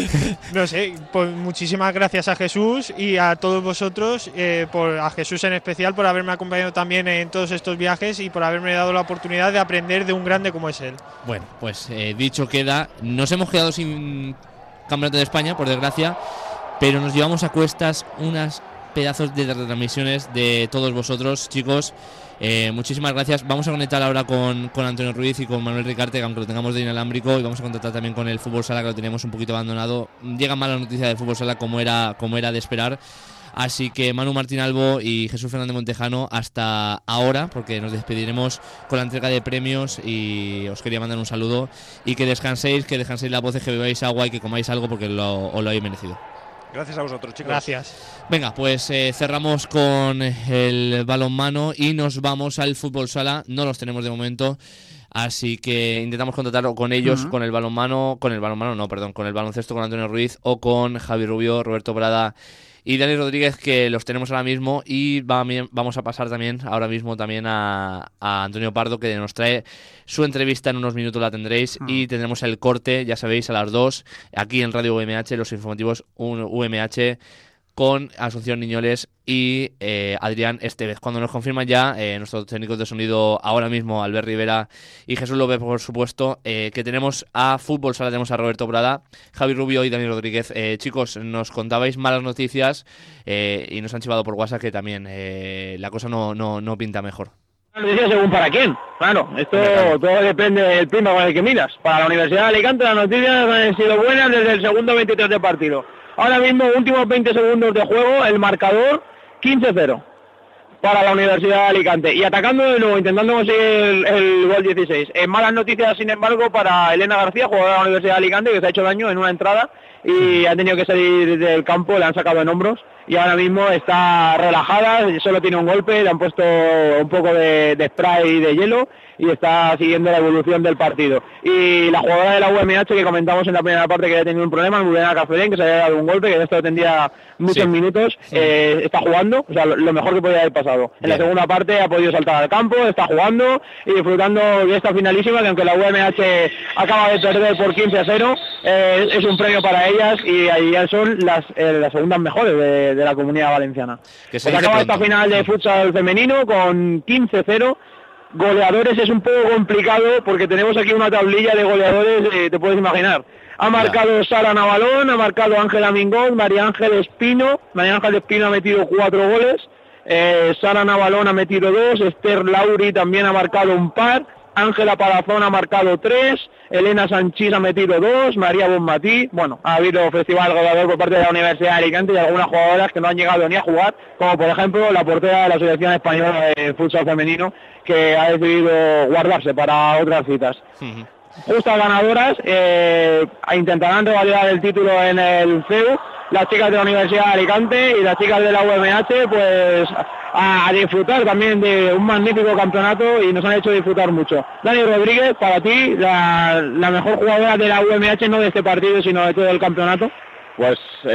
No sé, pues muchísimas gracias a Jesús y a todos vosotros, eh, por, a Jesús en especial por haberme acompañado también en todos estos viajes y por haberme dado la oportunidad de aprender de un grande como es él. Bueno, pues eh, dicho queda, nos hemos quedado sin campeonato de España, por desgracia, pero nos llevamos a cuestas unas pedazos de retransmisiones de todos vosotros, chicos. Eh, muchísimas gracias. Vamos a conectar ahora con, con Antonio Ruiz y con Manuel Ricarte, que aunque lo tengamos de inalámbrico, y vamos a contactar también con el fútbol sala, que lo teníamos un poquito abandonado. Llegan malas noticias del fútbol sala, como era, como era de esperar. Así que Manu Martín Albo y Jesús Fernández Montejano, hasta ahora, porque nos despediremos con la entrega de premios, y os quería mandar un saludo y que descanséis, que descanséis las voces, que bebáis agua y que comáis algo, porque lo, os lo habéis merecido. Gracias a vosotros, chicos. Gracias. Venga, pues eh, cerramos con el balonmano y nos vamos al fútbol sala. No los tenemos de momento, así que intentamos contactar con ellos, uh-huh. con el balonmano, con el balonmano, no, perdón, con el baloncesto, con Antonio Ruiz, o con Javi Rubio, Roberto Prada y Dani Rodríguez, que los tenemos ahora mismo, y va, vamos a pasar también ahora mismo también a, a Antonio Pardo, que nos trae su entrevista. En unos minutos la tendréis, uh-huh. y tendremos el corte, ya sabéis, a las dos, aquí en Radio U M H, los informativos U M H, con Asunción Niñoles y eh, Adrián Estevez. Cuando nos confirman ya eh, nuestros técnicos de sonido ahora mismo, Albert Rivera y Jesús López, por supuesto, eh, que tenemos a Fútbol Sala, tenemos a Roberto Prada, Javi Rubio y Dani Rodríguez. Eh, chicos, nos contabais malas noticias eh, y nos han chivado por WhatsApp que también eh, la cosa no, no, no pinta mejor. Noticias según para quién, claro, esto claro. Todo depende del prisma con el que miras. Para la Universidad de Alicante las noticias han sido buenas desde el segundo veintitrés de partido. Ahora mismo, últimos veinte segundos de juego, el marcador quince cero para la Universidad de Alicante. Y atacando de nuevo, intentando conseguir el, el gol dieciséis. En malas noticias, sin embargo, para Elena García, jugadora de la Universidad de Alicante, que se ha hecho daño en una entrada y ha tenido que salir del campo, le han sacado en hombros. Y ahora mismo está relajada, solo tiene un golpe, le han puesto un poco de, de spray de hielo y está siguiendo la evolución del partido. Y la jugadora de la U M H, que comentamos en la primera parte que había tenido un problema, Mulena Cafelén, que se había dado un golpe, que de esto tendría muchos sí. minutos, sí. Eh, está jugando, o sea, lo, lo mejor que podía haber pasado. En Bien. La segunda parte ha podido saltar al campo, está jugando y disfrutando de esta finalísima, que aunque la U M H acaba de perder por quince a cero, eh, es un premio para ellas, y ahí son las, eh, las segundas mejores de, de la Comunidad Valenciana. Que se pues acaba esta final de futsal femenino con quince cero. Goleadores es un poco complicado porque tenemos aquí una tablilla de goleadores, eh, te puedes imaginar. Ha marcado Sara Navalón, ha marcado Ángela Mingón, María Ángel Espino. María Ángel Espino ha metido cuatro goles. Eh, Sara Navalón ha metido dos. Esther Lauri también ha marcado un par. Ángela Palazón ha marcado tres. Elena Sanchís ha metido dos. María Bonmatí. Bueno, ha habido festival goleador por parte de la Universidad de Alicante y algunas jugadoras que no han llegado ni a jugar, como por ejemplo la portera de la selección española de futsal femenino, que ha decidido guardarse para otras citas. Uh-huh. Justas ganadoras, eh, intentarán revalidar el título en el C E U, las chicas de la Universidad de Alicante, y las chicas de la U M H, pues a, a disfrutar también de un magnífico campeonato, y nos han hecho disfrutar mucho. Dani Rodríguez, para ti, la, la mejor jugadora de la U M H, no de este partido, sino de todo el campeonato. Pues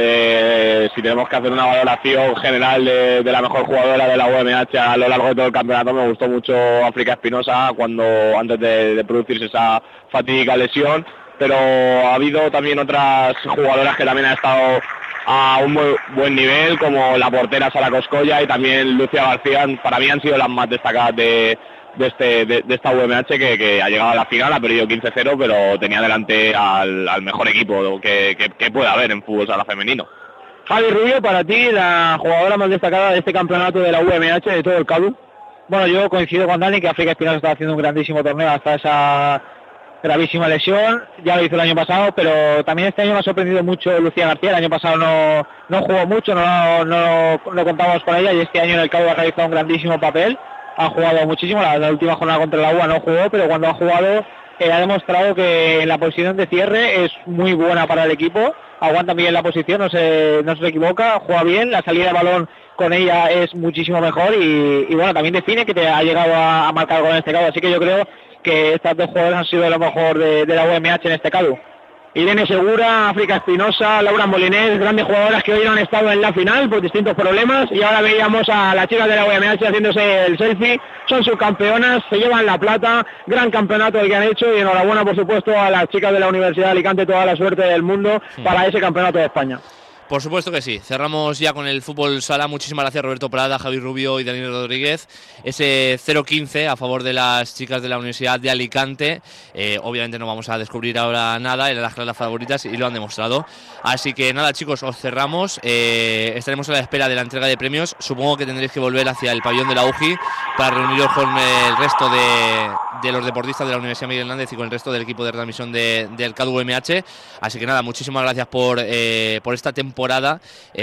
eh, si tenemos que hacer una valoración general de, de la mejor jugadora de la U M H a lo largo de todo el campeonato, me gustó mucho África Espinosa cuando antes de, de producirse esa fatídica lesión, pero ha habido también otras jugadoras que también han estado a un muy buen nivel, como la portera Sara Coscolla y también Lucia García. Para mí han sido las más destacadas de, de este de, de esta U M H que, que ha llegado a la final, ha perdido quince cero, pero tenía delante al, al mejor equipo que, que, que puede haber en fútbol sala femenino. Javi Rubio, para ti, la jugadora más destacada de este campeonato de la U M H de todo el C A D U. Bueno, yo coincido con Dani que África Espinosa está haciendo un grandísimo torneo hasta esa gravísima lesión. Ya lo hizo el año pasado, pero también este año me ha sorprendido mucho Lucía García. El año pasado no, no jugó mucho, no, no, no contábamos con ella, y este año en el C A D U ha realizado un grandísimo papel. Ha jugado muchísimo, la, la última jornada contra la U A no jugó, pero cuando ha jugado eh, ha demostrado que en la posición de cierre es muy buena para el equipo. Aguanta bien la posición, no se, no se equivoca, juega bien, la salida de balón con ella es muchísimo mejor y, y bueno, también define que te ha llegado a, a marcar algo en este C A D U, así que yo creo que estas dos jugadoras han sido lo mejor de, de la U M H en este C A D U. Irene Segura, África Espinosa, Laura Molinés, grandes jugadoras que hoy no han estado en la final por distintos problemas, y ahora veíamos a las chicas de la U M H haciéndose el selfie. Son subcampeonas, se llevan la plata, gran campeonato el que han hecho, y enhorabuena por supuesto a las chicas de la Universidad de Alicante, toda la suerte del mundo para ese campeonato de España. Por supuesto que sí. Cerramos ya con el fútbol sala. Muchísimas gracias Roberto Prada, Javi Rubio y Daniel Rodríguez. Ese cero quince a favor de las chicas de la Universidad de Alicante. Eh, obviamente no vamos a descubrir ahora nada, eran las claras favoritas y lo han demostrado. Así que nada chicos, os cerramos. Eh, estaremos a la espera de la entrega de premios. Supongo que tendréis que volver hacia el pabellón de la U J I para reuniros con el resto de, de los deportistas de la Universidad Miguel Hernández y con el resto del equipo de transmisión de, del C A D U M H. Así que nada, muchísimas gracias por, eh, por esta temporada. temporada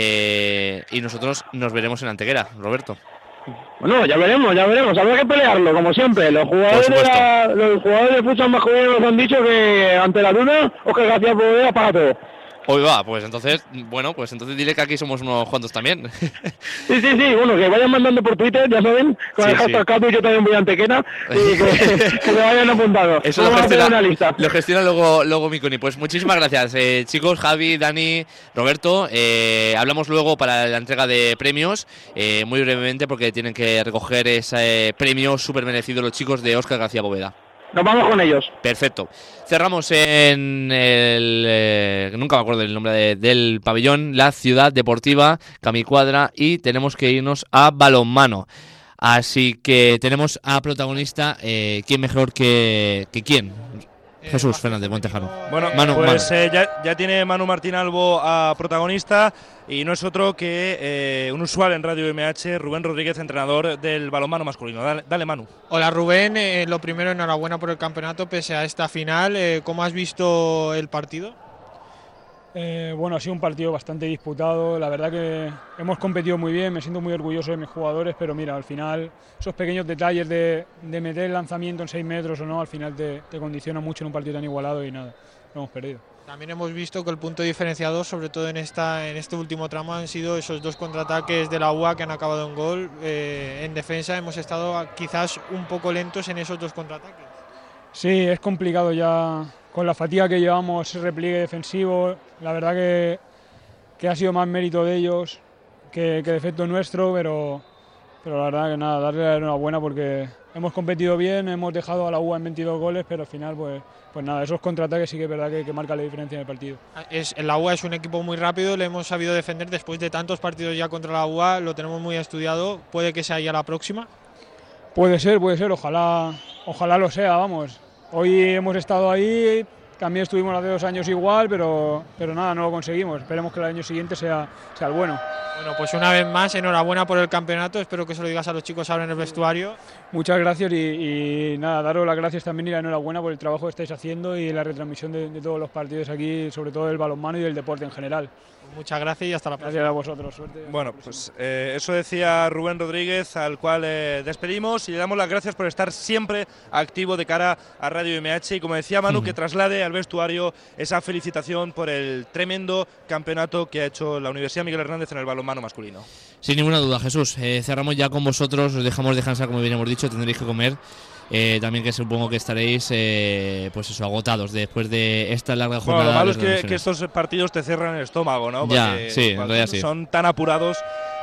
eh, y nosotros nos veremos en Antequera, Roberto. Bueno, ya veremos, ya veremos, habrá que pelearlo, como siempre. Los jugadores de la, los jugadores de futsal masculino nos han dicho que ante la Luna, Óscar García Poveda para todo. Hoy va, pues entonces, bueno, pues entonces dile que aquí somos unos cuantos también. Sí, sí, sí, bueno, que vayan mandando por Twitter, ya saben, con sí, el hashtag C A D U, yo también voy a Antequera, y que, que me vayan apuntando. Eso lo gestiona, lo gestiona luego, luego Miconi. Pues muchísimas gracias, eh, chicos, Javi, Dani, Roberto. Eh, hablamos luego para la entrega de premios, eh, muy brevemente, porque tienen que recoger ese premio súper merecido los chicos de Óscar García Poveda. Nos vamos con ellos. Perfecto. Cerramos en el... Eh, nunca me acuerdo del nombre de, del pabellón, la Ciudad Deportiva Camicuadra, y tenemos que irnos a balonmano. Así que tenemos a protagonista, eh, ¿quién mejor que, que quién? Jesús Fernández Montejano. Bueno, Manu, pues Manu. Eh, ya, ya tiene Manu Martín Albo a protagonista, y no es otro que eh, un usual en Radio M H, Rubén Rodríguez, entrenador del balonmano masculino. Dale, dale Manu. Hola Rubén, eh, lo primero, enhorabuena por el campeonato pese a esta final. Eh, ¿Cómo has visto el partido? Eh, bueno, ha sido un partido bastante disputado, la verdad que hemos competido muy bien, me siento muy orgulloso de mis jugadores, pero mira, al final esos pequeños detalles de, de meter el lanzamiento en seis metros o no, al final te, te condiciona mucho en un partido tan igualado y nada, lo hemos perdido. También hemos visto que el punto diferenciador, sobre todo en, esta, en este último tramo, han sido esos dos contraataques de la U A que han acabado en gol. Eh, en defensa hemos estado quizás un poco lentos en esos dos contraataques. Sí, es complicado ya con la fatiga que llevamos, ese repliegue defensivo. La verdad que, que ha sido más mérito de ellos que, que defecto nuestro, pero, pero la verdad que nada, darle la enhorabuena porque hemos competido bien, hemos dejado a la U A en veintidós goles, pero al final pues, pues nada, esos contraataques sí que es verdad que, que marcan la diferencia en el partido. Es, la U A es un equipo muy rápido, le hemos sabido defender después de tantos partidos ya contra la U A, lo tenemos muy estudiado, puede que sea ya la próxima. Puede ser, puede ser, ojalá, ojalá lo sea, vamos. Hoy hemos estado ahí, también estuvimos hace dos años igual, pero, pero nada, no lo conseguimos. Esperemos que el año siguiente sea, sea el bueno. Bueno, pues una vez más, enhorabuena por el campeonato, espero que se lo digas a los chicos ahora en el vestuario. Muchas gracias y, y nada, daros las gracias también y la enhorabuena por el trabajo que estáis haciendo y la retransmisión de, de todos los partidos aquí, sobre todo del balonmano y del deporte en general. Muchas gracias y hasta la próxima. Gracias a vosotros. Suerte. Bueno, pues eh, eso decía Rubén Rodríguez, al cual eh, despedimos y le damos las gracias por estar siempre activo de cara a Radio M H. Y como decía Manu, que traslade al vestuario esa felicitación por el tremendo campeonato que ha hecho la Universidad Miguel Hernández en el balonmano masculino. Sin ninguna duda, Jesús. Eh, cerramos ya con vosotros, os dejamos descansar como bien hemos dicho, tendréis que comer. Eh, también que supongo que estaréis eh, pues eso, agotados después de esta larga jornada. Bueno, lo malo es que, que estos partidos te cierran el estómago, ¿no? Porque ya, sí, en realidad sí. Son tan apurados.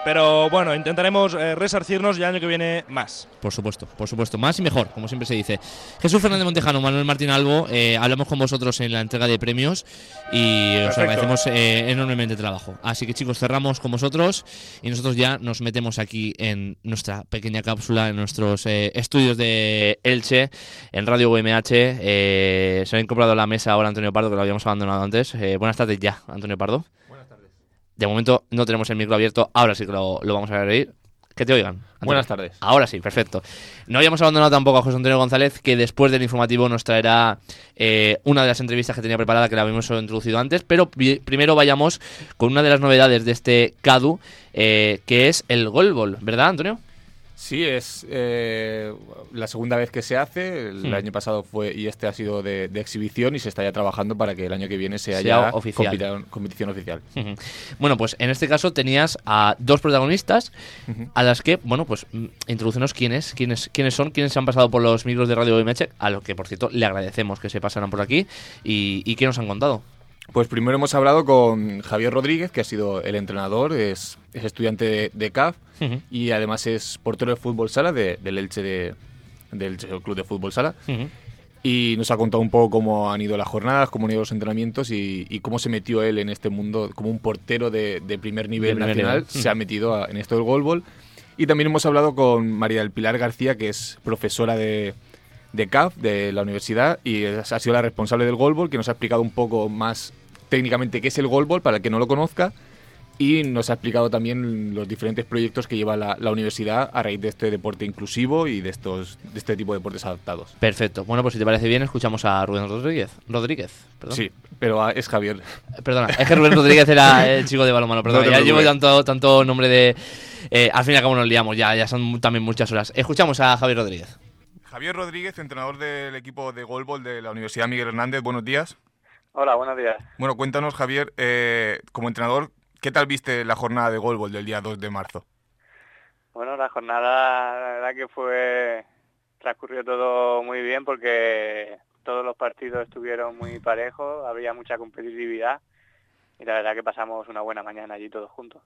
pero bueno, intentaremos eh, resarcirnos y el año que viene más. Por supuesto, por supuesto, más y mejor, como siempre se dice. Jesús Fernández Montejano, Manuel Martín Albo, eh, hablamos con vosotros en la entrega de premios y Perfecto. Os agradecemos eh, enormemente el trabajo. Así que chicos, cerramos con vosotros y nosotros ya nos metemos aquí en nuestra pequeña cápsula, en nuestros eh, estudios de Elche, en Radio U M H. Eh, se ha incorporado a la mesa ahora Antonio Pardo, que lo habíamos abandonado antes. Eh, buenas tardes ya, Antonio Pardo. De momento no tenemos el micro abierto, ahora sí que lo, lo vamos a abrir. Que te oigan. Antonio. Buenas tardes. Ahora sí, perfecto. No habíamos abandonado tampoco a José Antonio González, que después del informativo nos traerá eh, una de las entrevistas que tenía preparada, que la habíamos introducido antes, pero pri- primero vayamos con una de las novedades de este CADU, eh, que es el Golbol, ¿verdad, Antonio? Sí, es eh, la segunda vez que se hace. El hmm. año pasado fue y este ha sido de, de exhibición y se está ya trabajando para que el año que viene sea, sea ya oficial. Competición, competición oficial. Uh-huh. Bueno, pues en este caso tenías a dos protagonistas uh-huh. a las que, bueno, pues introducenos quiénes, quiénes, quiénes son, quiénes se han pasado por los micros de Radio U M H, a lo que, por cierto, le agradecemos que se pasaran por aquí y, y qué nos han contado. Pues primero hemos hablado con Javier Rodríguez, que ha sido el entrenador, es, es estudiante de, de C A F uh-huh. y además es portero de fútbol sala de, del Elche de, del Elche Club de Fútbol Sala. Uh-huh. Y nos ha contado un poco cómo han ido las jornadas, cómo han ido los entrenamientos y, y cómo se metió él en este mundo como un portero de, de primer nivel de primer nacional. Nivel. Se uh-huh. ha metido a, en esto del Golbol. Y también hemos hablado con María del Pilar García, que es profesora de, de C A F, de la universidad, y ha sido la responsable del Golbol, que nos ha explicado un poco más técnicamente qué es el Golbol, para el que no lo conozca, y nos ha explicado también los diferentes proyectos que lleva la, la universidad a raíz de este deporte inclusivo y de estos de este tipo de deportes adaptados. Perfecto. Bueno, pues si te parece bien, escuchamos a Rubén Rodríguez. Rodríguez, perdón. Sí, pero es Javier. Perdona, es que Rubén Rodríguez era el chico de balonmano, perdón. No ya llevo tanto, tanto nombre de... Eh, al fin y al cabo nos liamos, ya, ya son también muchas horas. Escuchamos a Javier Rodríguez. Javier Rodríguez, entrenador del equipo de Golbol de la Universidad Miguel Hernández. Buenos días. Hola, buenos días. Bueno, cuéntanos, Javier, eh, como entrenador, ¿qué tal viste la jornada de Golbol del día dos de marzo? Bueno, la jornada, la verdad que fue... transcurrió todo muy bien porque todos los partidos estuvieron muy parejos, había mucha competitividad y la verdad que pasamos una buena mañana allí todos juntos.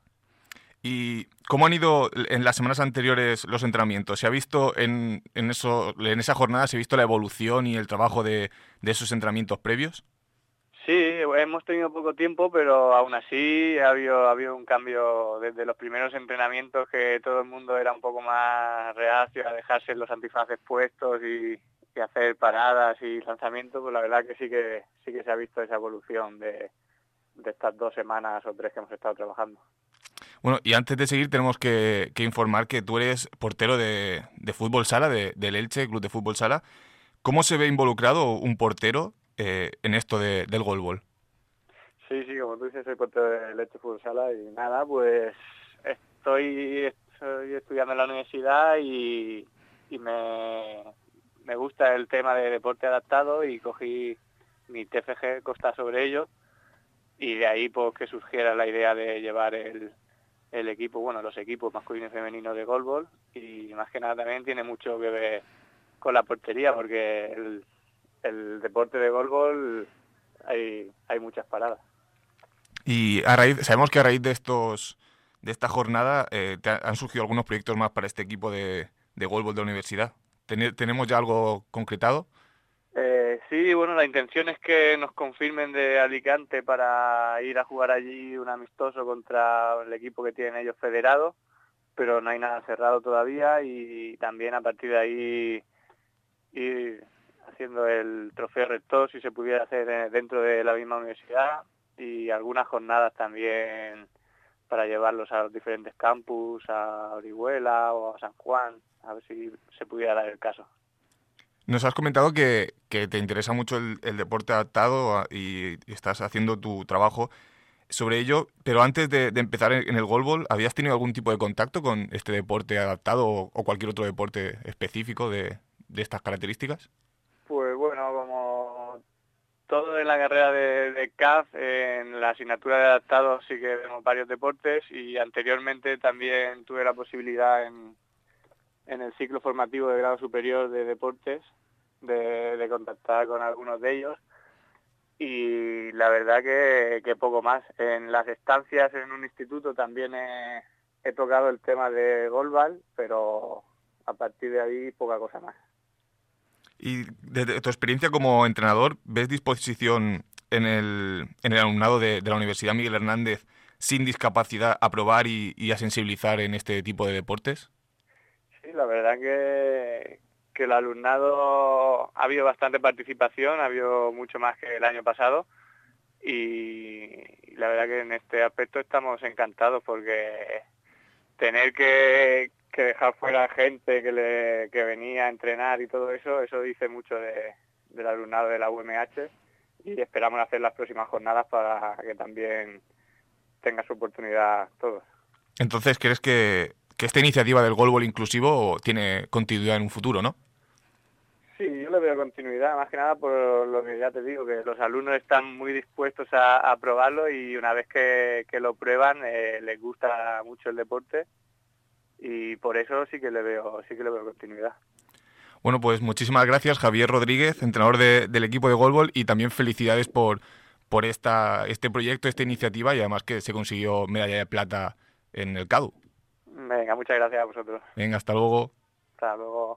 ¿Y cómo han ido en las semanas anteriores los entrenamientos? ¿Se ha visto en, en, eso, en esa jornada, se ha visto la evolución y el trabajo de, de esos entrenamientos previos? Sí, hemos tenido poco tiempo, pero aún así ha habido, ha habido un cambio desde los primeros entrenamientos, que todo el mundo era un poco más reacio a dejarse los antifaces puestos y, y hacer paradas y lanzamientos. Pues la verdad que sí que sí que se ha visto esa evolución de, de estas dos semanas o tres que hemos estado trabajando. Bueno, y antes de seguir tenemos que, que informar que tú eres portero de, de fútbol sala, de, del Elche, Club de Fútbol Sala. ¿Cómo se ve involucrado un portero eh, en esto de, del Golbol? Sí, sí, como tú dices, soy portero del Elche Fútbol Sala y nada, pues estoy, estoy estudiando en la universidad y, y me, me gusta el tema de deporte adaptado y cogí mi T F G Costa sobre ello y de ahí pues que surgiera la idea de llevar el el equipo, bueno, los equipos masculino y femenino de Golbol, y más que nada también tiene mucho que ver con la portería, porque el, el deporte de Golbol hay, hay muchas paradas. Y a raíz, sabemos que a raíz de estos de esta jornada eh, te han surgido algunos proyectos más para este equipo de, de Golbol de la universidad. ¿Ten, ¿Tenemos ya algo concretado? Eh, sí, bueno, la intención es que nos confirmen de Alicante para ir a jugar allí un amistoso contra el equipo que tienen ellos federado, pero no hay nada cerrado todavía, y también a partir de ahí ir haciendo el trofeo rector, si se pudiera hacer dentro de la misma universidad, y algunas jornadas también para llevarlos a los diferentes campus, a Orihuela o a San Juan, a ver si se pudiera dar el caso. Nos has comentado que, que te interesa mucho el, el deporte adaptado y, y estás haciendo tu trabajo sobre ello, pero antes de, de empezar en el Golbol, ¿habías tenido algún tipo de contacto con este deporte adaptado o, o cualquier otro deporte específico de, de estas características? Pues bueno, como todo en la carrera de, de C A F, en la asignatura de adaptado sí que vemos varios deportes, y anteriormente también tuve la posibilidad en en el ciclo formativo de grado superior de deportes, de, de contactar con algunos de ellos, y la verdad que, que poco más. En las estancias en un instituto también he, he tocado el tema de golbal, pero a partir de ahí poca cosa más. Y desde tu experiencia como entrenador, ¿ves disposición en el, en el alumnado de, de la Universidad Miguel Hernández sin discapacidad a probar y, y a sensibilizar en este tipo de deportes? Sí, la verdad que, que el alumnado ha habido bastante participación, ha habido mucho más que el año pasado y, y la verdad que en este aspecto estamos encantados porque tener que, que dejar fuera gente que, le, que venía a entrenar y todo eso, eso dice mucho de, del alumnado de la U M H y esperamos hacer las próximas jornadas para que también tenga su oportunidad todos. Entonces, ¿crees que, que esta iniciativa del golbol inclusivo tiene continuidad en un futuro, no? Sí, yo le veo continuidad, más que nada por lo que ya te digo, que los alumnos están muy dispuestos a, a probarlo y una vez que, que lo prueban eh, les gusta mucho el deporte y por eso sí que le veo, sí que le veo continuidad. Bueno, pues muchísimas gracias, Javier Rodríguez, entrenador de, del equipo de golbol, y también felicidades por, por esta, este proyecto, esta iniciativa, y además que se consiguió medalla de plata en el CADU. Venga, muchas gracias a vosotros. Venga, hasta luego. Hasta luego.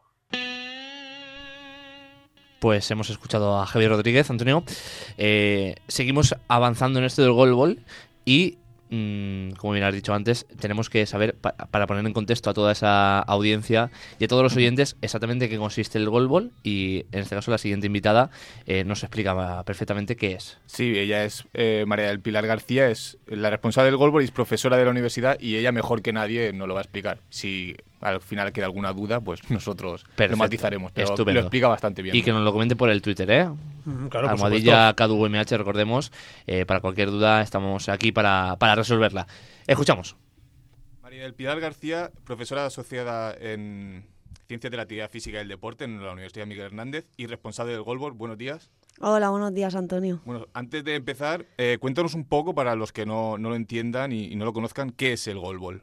Pues hemos escuchado a Javier Rodríguez, Antonio. Eh, seguimos avanzando en esto del golbol y, mmm, como bien has dicho antes, tenemos que saber, pa para poner en contexto a toda esa audiencia y a todos los oyentes, exactamente qué consiste el golbol, y en este caso la siguiente invitada eh, nos explica perfectamente qué es. Sí, ella es eh, María del Pilar García, es la responsable del golbol y es profesora de la universidad, y ella mejor que nadie nos lo va a explicar. Si al final queda alguna duda, pues nosotros Perfecto. lo matizaremos, pero Estupendo. lo explica bastante bien. Y que nos lo comente por el Twitter, ¿eh? Mm, claro, Almohadilla C A D U M H, recordemos, eh, para cualquier duda estamos aquí para, para resolverla. Escuchamos. María del Pilar García, profesora asociada en Ciencias de la Actividad Física y el Deporte en la Universidad Miguel Hernández y responsable del golbol. Buenos días. Hola, buenos días, Antonio. Bueno, antes de empezar, eh, cuéntanos un poco, para los que no, no lo entiendan y, y no lo conozcan, ¿qué es el golbol?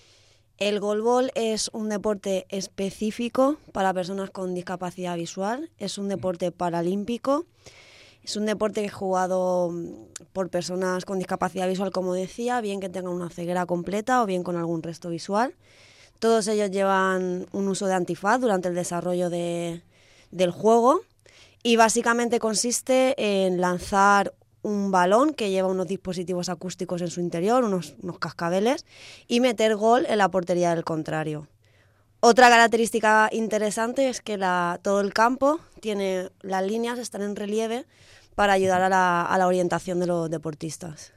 El golbol es un deporte específico para personas con discapacidad visual, es un deporte paralímpico, es un deporte que es jugado por personas con discapacidad visual, como decía, bien que tengan una ceguera completa o bien con algún resto visual. Todos ellos llevan un uso de antifaz durante el desarrollo de, del juego y básicamente consiste en lanzar un balón que lleva unos dispositivos acústicos en su interior, unos, unos cascabeles, y meter gol en la portería del contrario. Otra característica interesante es que la, todo el campo tiene, las líneas están en relieve para ayudar a la, a la orientación de los deportistas.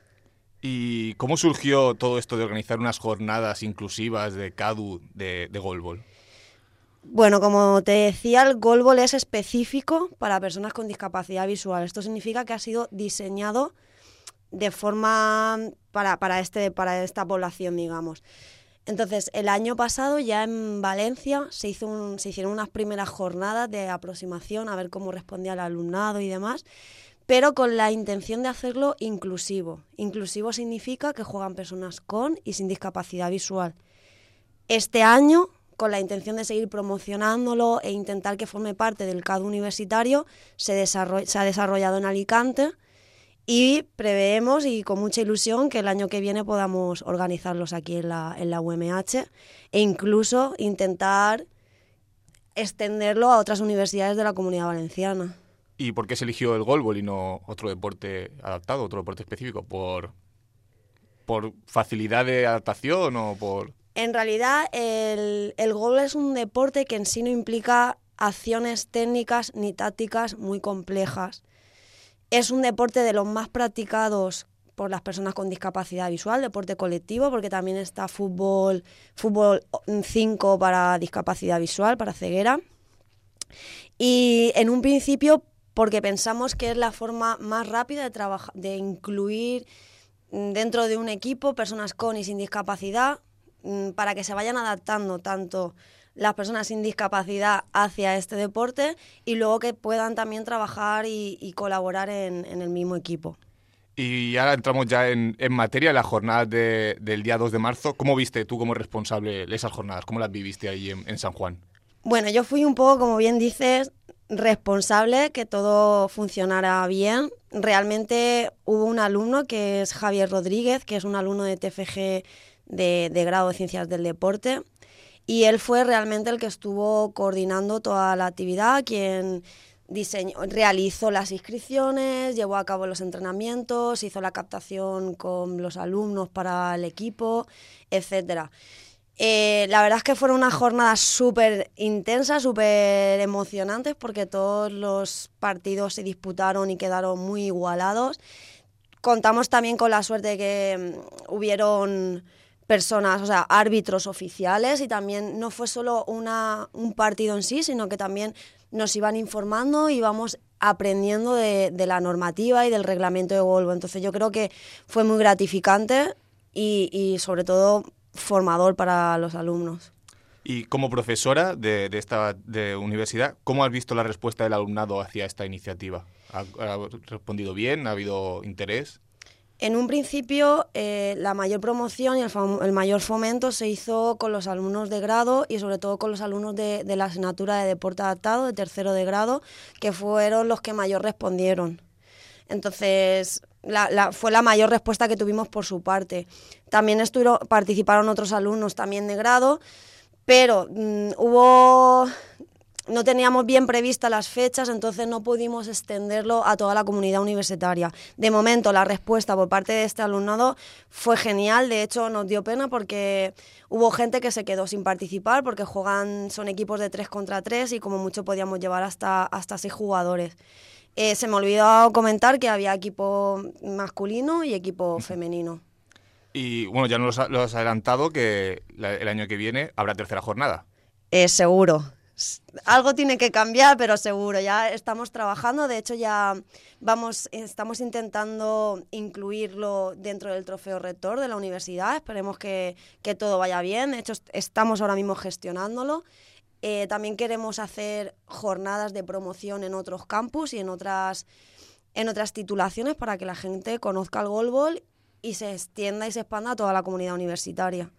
¿Y cómo surgió todo esto de organizar unas jornadas inclusivas de C A D U de, de golbol? Bueno, como te decía, el golbol es específico para personas con discapacidad visual. Esto significa que ha sido diseñado de forma para, para, este, para esta población, digamos. Entonces, el año pasado ya en Valencia se, hizo un, se hicieron unas primeras jornadas de aproximación a ver cómo respondía el alumnado y demás, pero con la intención de hacerlo inclusivo. Inclusivo significa que juegan personas con y sin discapacidad visual. Este año, con la intención de seguir promocionándolo e intentar que forme parte del C A D universitario, se, desarroll- se ha desarrollado en Alicante y preveemos, y con mucha ilusión, que el año que viene podamos organizarlos aquí en la, en la U M H e incluso intentar extenderlo a otras universidades de la Comunidad Valenciana. ¿Y por qué se eligió el golbol y no otro deporte adaptado, otro deporte específico? ¿Por, por facilidad de adaptación o por...? En realidad, el, el golbol es un deporte que en sí no implica acciones técnicas ni tácticas muy complejas. Es un deporte de los más practicados por las personas con discapacidad visual, deporte colectivo, porque también está fútbol, fútbol cinco para discapacidad visual, para ceguera. Y en un principio, porque pensamos que es la forma más rápida de trabajar, de incluir dentro de un equipo personas con y sin discapacidad, para que se vayan adaptando tanto las personas sin discapacidad hacia este deporte y luego que puedan también trabajar y, y colaborar en, en el mismo equipo. Y ahora entramos ya en, en materia, las jornadas de, del día dos de marzo. ¿Cómo viste tú como responsable esas jornadas? ¿Cómo las viviste ahí en, en San Juan? Bueno, yo fui un poco, como bien dices, responsable que todo funcionara bien. Realmente hubo un alumno que es Javier Rodríguez, que es un alumno de T F G de, de grado de Ciencias del Deporte. Y él fue realmente el que estuvo coordinando toda la actividad, quien diseñó, realizó las inscripciones, llevó a cabo los entrenamientos, hizo la captación con los alumnos para el equipo, etcétera. Eh, la verdad es que fueron unas jornadas súper intensas, súper emocionantes, porque todos los partidos se disputaron y quedaron muy igualados. Contamos también con la suerte de que um, hubieron personas, o sea, árbitros oficiales, y también no fue solo una, un partido en sí, sino que también nos iban informando y íbamos aprendiendo de, de la normativa y del reglamento de goalball. Entonces yo creo que fue muy gratificante y, y sobre todo formador para los alumnos. Y como profesora de, de esta de universidad, ¿cómo has visto la respuesta del alumnado hacia esta iniciativa? ¿Ha, ha respondido bien? ¿Ha habido interés? En un principio, eh, la mayor promoción y el, el mayor fomento se hizo con los alumnos de grado y sobre todo con los alumnos de, de la asignatura de deporte adaptado, de tercero de grado, que fueron los que mayor respondieron. Entonces, la, la, fue la mayor respuesta que tuvimos por su parte. También estuvieron, participaron otros alumnos también de grado, pero mmm, hubo... no teníamos bien previstas las fechas, entonces no pudimos extenderlo a toda la comunidad universitaria. De momento, la respuesta por parte de este alumnado fue genial. De hecho, nos dio pena porque hubo gente que se quedó sin participar porque juegan, son equipos de tres contra tres y como mucho podíamos llevar hasta, hasta seis jugadores. Eh, se me olvidó comentar que había equipo masculino y equipo femenino. Y bueno, ya nos lo has adelantado que la, el año que viene habrá tercera jornada. Eh, seguro. Algo tiene que cambiar, pero seguro, ya estamos trabajando. De hecho, ya vamos, estamos intentando incluirlo dentro del trofeo rector de la universidad. Esperemos que, que todo vaya bien. De hecho, estamos ahora mismo gestionándolo. Eh, también queremos hacer jornadas de promoción en otros campus y en otras, en otras titulaciones para que la gente conozca el goalball y se extienda y se expanda a toda la comunidad universitaria.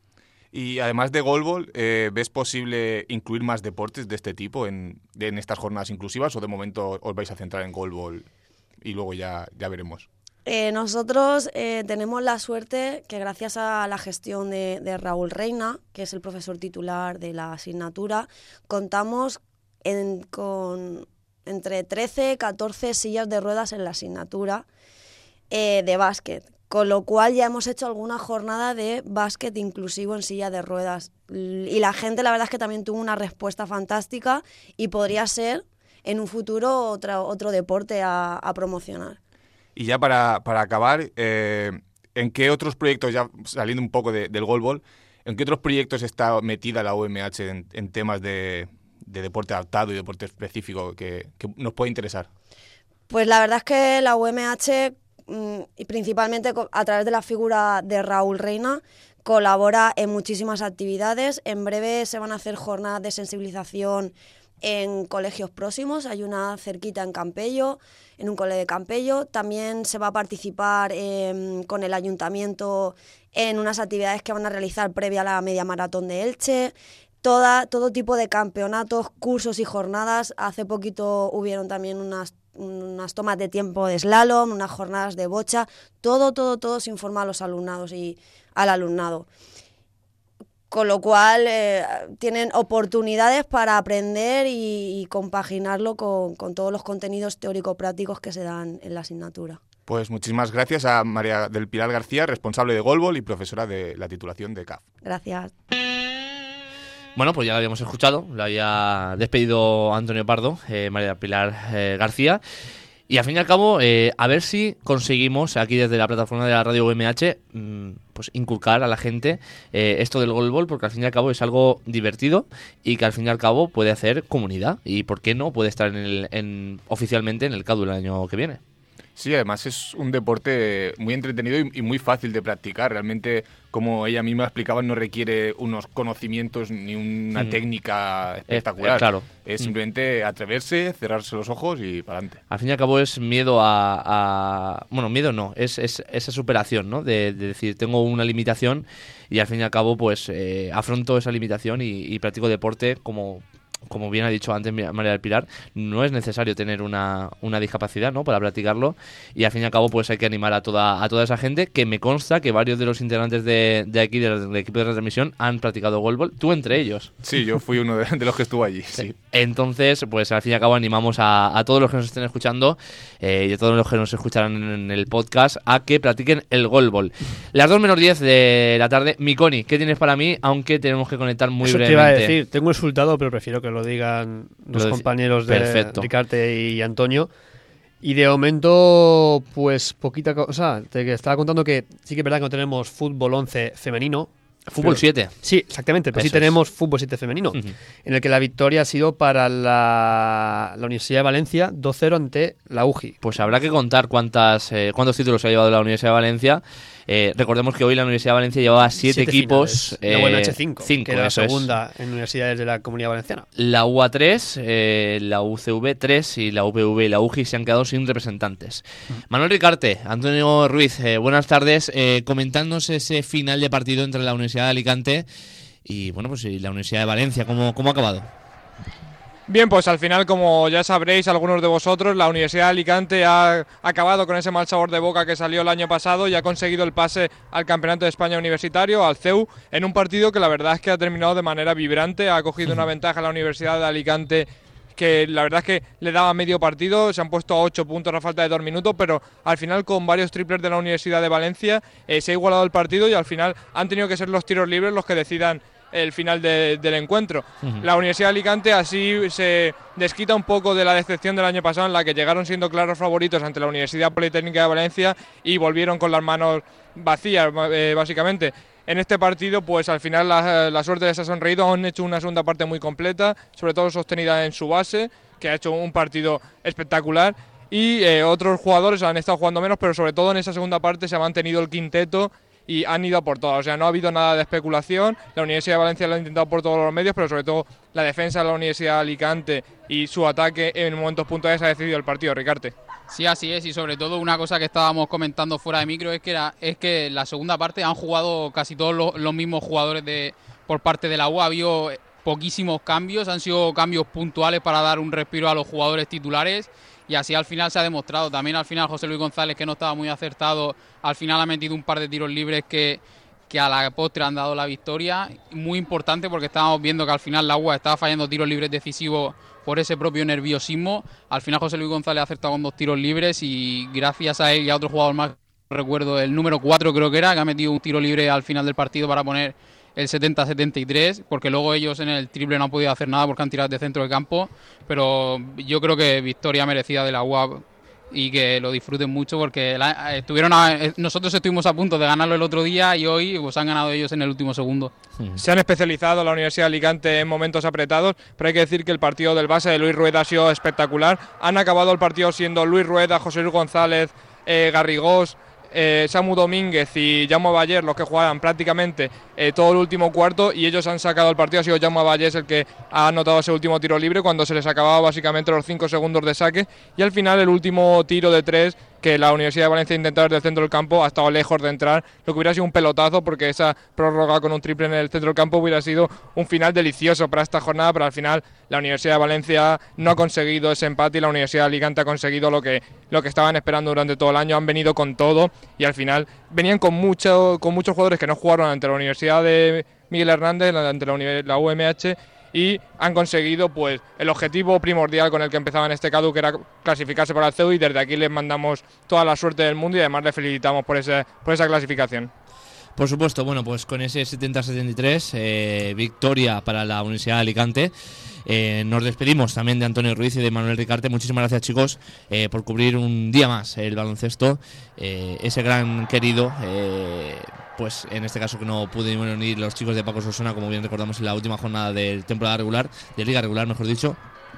Y además de goalball, eh, ¿ves posible incluir más deportes de este tipo en, en estas jornadas inclusivas o de momento os vais a centrar en goalball y luego ya, ya veremos? Eh, nosotros eh, tenemos la suerte que gracias a la gestión de, de Raúl Reina, que es el profesor titular de la asignatura, contamos en, con entre trece, catorce sillas de ruedas en la asignatura eh, de básquet. Con lo cual ya hemos hecho alguna jornada de básquet inclusivo en silla de ruedas. Y la gente, la verdad es que también tuvo una respuesta fantástica y podría ser en un futuro otro, otro deporte a, a promocionar. Y ya para, para acabar, eh, ¿en qué otros proyectos, ya saliendo un poco de, del goalball, en qué otros proyectos está metida la U M H en, en temas de, de deporte adaptado y deporte específico que, que nos puede interesar? Pues la verdad es que la U M H... y principalmente a través de la figura de Raúl Reina, colabora en muchísimas actividades. En breve se van a hacer jornadas de sensibilización en colegios próximos. Hay una cerquita en Campello, en un cole de Campello. También se va a participar eh, con el ayuntamiento en unas actividades que van a realizar previa a la media maratón de Elche. Toda, todo tipo de campeonatos, cursos y jornadas. Hace poquito hubieron también unas unas tomas de tiempo de slalom, unas jornadas de bocha, todo, todo, todo se informa a los alumnados y al alumnado. Con lo cual eh, tienen oportunidades para aprender y, y compaginarlo con, con todos los contenidos teórico-prácticos que se dan en la asignatura. Pues muchísimas gracias a María del Pilar García, responsable de goalball y profesora de la titulación de C A F. Gracias. Bueno, pues ya lo habíamos escuchado, lo había despedido Antonio Pardo, eh, María Pilar eh, García, y al fin y al cabo, eh, a ver si conseguimos aquí desde la plataforma de la radio U M H mmm, pues inculcar a la gente eh, esto del goalball, porque al fin y al cabo es algo divertido y que al fin y al cabo puede hacer comunidad y, ¿por qué no?, puede estar en el, en, oficialmente en el C A D U el año que viene. Sí, además es un deporte muy entretenido y, y muy fácil de practicar. Realmente, como ella misma explicaba, no requiere unos conocimientos ni una mm. técnica espectacular. Eh, claro. Es simplemente atreverse, cerrarse los ojos y para adelante. Al fin y al cabo es miedo a... a bueno, miedo no, es, es esa superación, ¿no? De, de decir, tengo una limitación y al fin y al cabo pues eh, afronto esa limitación y, y practico deporte como... como bien ha dicho antes María del Pilar, no es necesario tener una, una discapacidad, ¿no?, para practicarlo, y al fin y al cabo pues hay que animar a toda a toda esa gente, que me consta que varios de los integrantes de, de aquí, del, del equipo de retransmisión, han practicado goalball, tú entre ellos. Sí, yo fui uno de, de los que estuvo allí, sí. Entonces, pues al fin y al cabo animamos a, a todos los que nos estén escuchando eh, y a todos los que nos escucharán en el podcast a que practiquen el goalball. Las dos menos diez de la tarde. Miconi, ¿qué tienes para mí? Aunque tenemos que conectar muy Eso brevemente. Te iba a decir, tengo un resultado, pero prefiero que lo digan los Lo compañeros de Perfecto. Ricarte y Antonio. Y de momento, pues poquita cosa. Te estaba contando que sí que es verdad que no tenemos fútbol once femenino. Fútbol siete. Sí, exactamente, pero sí Eso es. tenemos fútbol siete femenino, Uh-huh. en el que la victoria ha sido para la, la Universidad de Valencia dos cero ante la U J I. Pues habrá que contar cuántas eh, cuántos títulos ha llevado la Universidad de Valencia. Eh, recordemos que hoy la Universidad de Valencia llevaba siete, Siete equipos. finales. La U N eh, H cinco, cinco, que era la eso es. segunda en universidades de la Comunidad Valenciana. La U A tres, eh, la U C V tres y la U P V y la U J I se han quedado sin representantes. Uh-huh. Manuel Ricarte, Antonio Ruiz, eh, buenas tardes. Eh, comentándonos ese final de partido entre la Universidad de Alicante y bueno, pues y la Universidad de Valencia, ¿cómo, cómo ha acabado? Bien, pues al final, como ya sabréis algunos de vosotros, la Universidad de Alicante ha acabado con ese mal sabor de boca que salió el año pasado y ha conseguido el pase al Campeonato de España Universitario, al C E U, en un partido que la verdad es que ha terminado de manera vibrante. Ha cogido una ventaja a la Universidad de Alicante que la verdad es que le daba medio partido, se han puesto a ocho puntos a falta de dos minutos, pero al final con varios triples de la Universidad de Valencia eh, se ha igualado el partido y al final han tenido que ser los tiros libres los que decidan el final de, del encuentro. Uh-huh. La Universidad de Alicante así se desquita un poco de la decepción del año pasado, en la que llegaron siendo claros favoritos ante la Universidad Politécnica de Valencia y volvieron con las manos vacías, eh, básicamente. En este partido, pues al final la, la suerte les ha sonreído, han hecho una segunda parte muy completa, sobre todo sostenida en su base, que ha hecho un partido espectacular, y eh, otros jugadores han estado jugando menos, pero sobre todo en esa segunda parte se ha mantenido el quinteto y han ido a por todas. O sea, no ha habido nada de especulación. La Universidad de Valencia lo ha intentado por todos los medios, pero sobre todo la defensa de la Universidad de Alicante y su ataque en momentos puntuales ha decidido el partido, Ricarte. Sí, así es, y sobre todo una cosa que estábamos comentando fuera de micro es que era, es que la segunda parte han jugado casi todos los, los mismos jugadores de por parte de la U. Ha habido poquísimos cambios, han sido cambios puntuales para dar un respiro a los jugadores titulares. Y así al final se ha demostrado. También al final José Luis González, que no estaba muy acertado, al final ha metido un par de tiros libres que, que a la postre han dado la victoria. Muy importante porque estábamos viendo que al final la U A estaba fallando tiros libres decisivos por ese propio nerviosismo. Al final José Luis González ha acertado con dos tiros libres y gracias a él y a otro jugador más, recuerdo el número cuatro creo que era, que ha metido un tiro libre al final del partido para poner el setenta setenta y tres, porque luego ellos en el triple no han podido hacer nada porque han tirado de centro del campo, pero yo creo que victoria merecida de la U A P y que lo disfruten mucho porque la, estuvieron a, nosotros estuvimos a punto de ganarlo el otro día y hoy pues han ganado ellos en el último segundo. Se han especializado la Universidad de Alicante en momentos apretados, pero hay que decir que el partido del base de Luis Rueda ha sido espectacular. Han acabado el partido siendo Luis Rueda, José Luis González, eh, Garrigós, Eh, Samu Domínguez y Jaume Vallés los que jugaban prácticamente eh, todo el último cuarto, y ellos han sacado el partido. Ha sido Jaume Vallés el que ha anotado ese último tiro libre cuando se les acababa básicamente los cinco segundos de saque, y al final el último tiro de tres que la Universidad de Valencia ha intentado desde el centro del campo ha estado lejos de entrar, lo que hubiera sido un pelotazo, porque esa prórroga con un triple en el centro del campo hubiera sido un final delicioso para esta jornada, pero al final la Universidad de Valencia no ha conseguido ese empate y la Universidad de Alicante ha conseguido lo que, lo que estaban esperando durante todo el año. Han venido con todo y al final venían con, mucho, con muchos jugadores que no jugaron ante la Universidad de Miguel Hernández, ante la, la U M H, y han conseguido pues el objetivo primordial con el que empezaban este C A D U, que era clasificarse para el C E U, y desde aquí les mandamos toda la suerte del mundo y además les felicitamos por, ese, por esa clasificación. Por supuesto, bueno, pues con ese setenta setenta y tres, eh, victoria para la Universidad de Alicante. Eh, nos despedimos también de Antonio Ruiz y de Manuel Ricarte. Muchísimas gracias, chicos, eh, por cubrir un día más el baloncesto. Eh, ese gran querido, eh, pues en este caso que no pudieron unir los chicos de Paco Solsona, como bien recordamos en la última jornada de temporada regular, de liga regular, mejor dicho.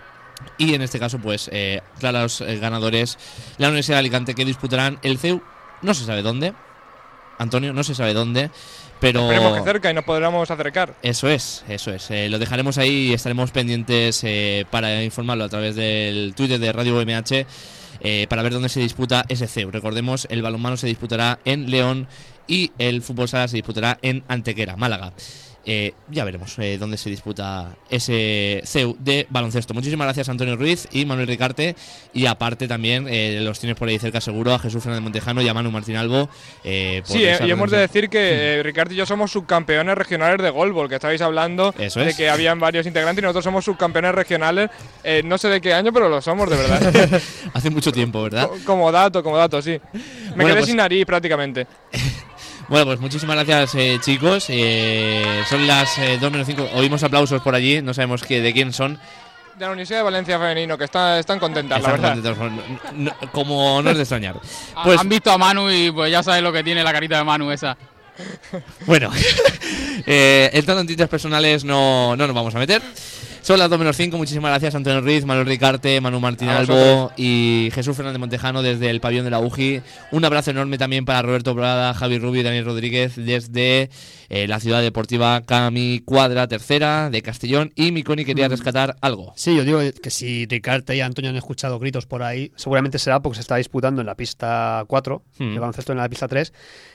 Y en este caso, pues, eh, claros eh, ganadores, la Universidad de Alicante, que disputarán el C E U, no se sabe dónde. Antonio, no se sabe dónde, pero esperemos que cerca y nos podremos acercar. Eso es, eso es. Eh, lo dejaremos ahí y estaremos pendientes eh, para informarlo a través del Twitter de Radio U M H eh, para ver dónde se disputa ese C E U. Recordemos, el balonmano se disputará en León y el fútbol sala se disputará en Antequera, Málaga. Eh, ya veremos eh, dónde se disputa ese C E U de baloncesto. Muchísimas gracias a Antonio Ruiz y Manuel Ricarte, y aparte también eh, los tienes por ahí cerca seguro a Jesús Fernández Montejano y a Manu Martín Albo. Eh, por sí, eh, y esa hemos de decir que eh, Ricarte y yo somos subcampeones regionales de Goalball, que estabais hablando Eso de es. que habían varios integrantes y nosotros somos subcampeones regionales, eh, no sé de qué año, pero lo somos de verdad. Hace mucho tiempo, ¿verdad? Co- como dato, como dato, sí. Me Bueno, quedé pues- sin nariz prácticamente. Bueno, pues muchísimas gracias, eh, chicos. Eh, son las eh, dos menos cinco. Oímos aplausos por allí, no sabemos qué, de quién son. De la Universidad de Valencia Femenino, que está, están contentas, Están la verdad. contentos, no- no- como no es de extrañar. Ah, Pues Han visto a Manu y pues ya sabes lo que tiene la carita de Manu esa. bueno, eh, el tanto en tintas personales no, no nos vamos a meter. Son las dos menos cinco. Muchísimas gracias a Antonio Ruiz, Manuel Ricarte, Manu Martín A Albo vosotros. y Jesús Fernández Montejano desde el pabellón de la U G I. Un abrazo enorme también para Roberto Prada, Javi Rubio y Daniel Rodríguez desde eh, la ciudad deportiva Cami Cuadra Tercera de Castellón. Y Miconi quería rescatar algo. Sí, yo digo que si Ricarte y Antonio han escuchado gritos por ahí, seguramente será porque se está disputando en la pista cuatro, Hmm. el baloncesto en la pista tres,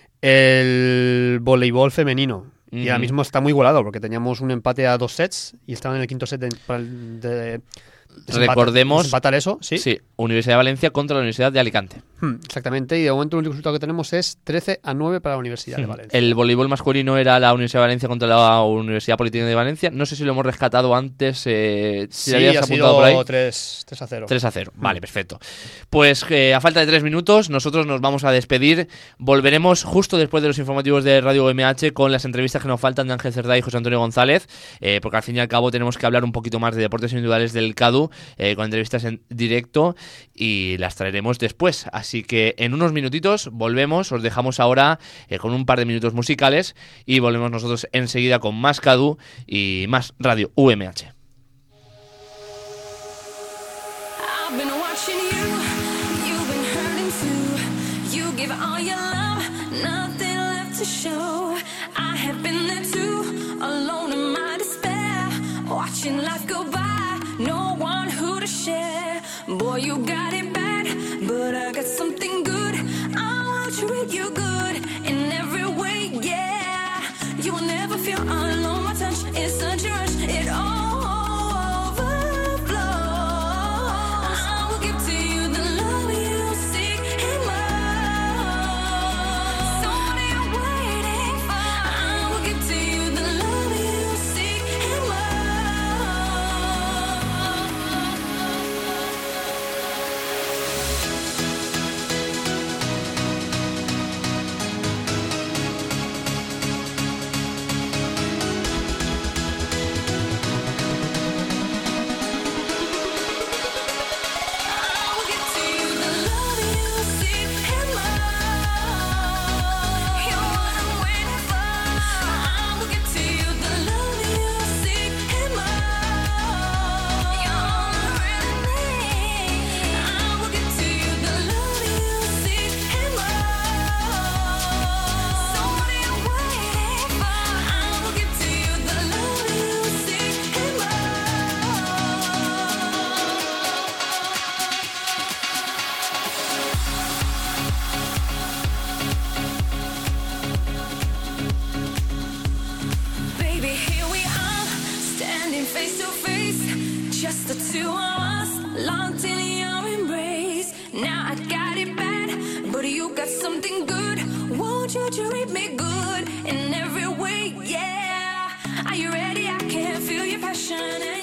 el voleibol femenino. Y ahora Ujú. mismo está muy igualado porque teníamos un empate a dos sets y estaban en el quinto set de, para el- de- desempata- Recordemos, desempatar eso, ¿sí? sí, Universidad de Valencia contra la Universidad de Alicante. Hmm, exactamente, y de momento el único resultado que tenemos es trece a nueve para la Universidad de Valencia. El voleibol masculino era la Universidad de Valencia contra la Universidad Politécnica de Valencia. No sé si lo hemos rescatado antes. Eh, si Sí, lo habías ha apuntado por ahí. sido tres a cero. tres a cero. Vale, perfecto. Pues eh, a falta de tres minutos, nosotros nos vamos a despedir. Volveremos justo después de los informativos de Radio U M H con las entrevistas que nos faltan de Ángel Cerdá y José Antonio González, eh, porque al fin y al cabo tenemos que hablar un poquito más de deportes individuales del CADU, eh, con entrevistas en directo, y las traeremos después. Así que en unos minutitos volvemos, os dejamos ahora eh, con un par de minutos musicales y volvemos nosotros enseguida con más CADU y más Radio U M H. I've been watching you, you've been hurting too. You give all your love, nothing left to show. I have been there too, alone in my despair. Watching life go by, no one who to share. Boy, you got it bad, but I got something good. I'll treat you good in every way, yeah. You will never feel alone, my touch is such a rush, it all just the two of us, locked in your embrace. Now I got it bad, but you got something good. Won't you treat me good in every way? Yeah. Are you ready? I can feel your passion.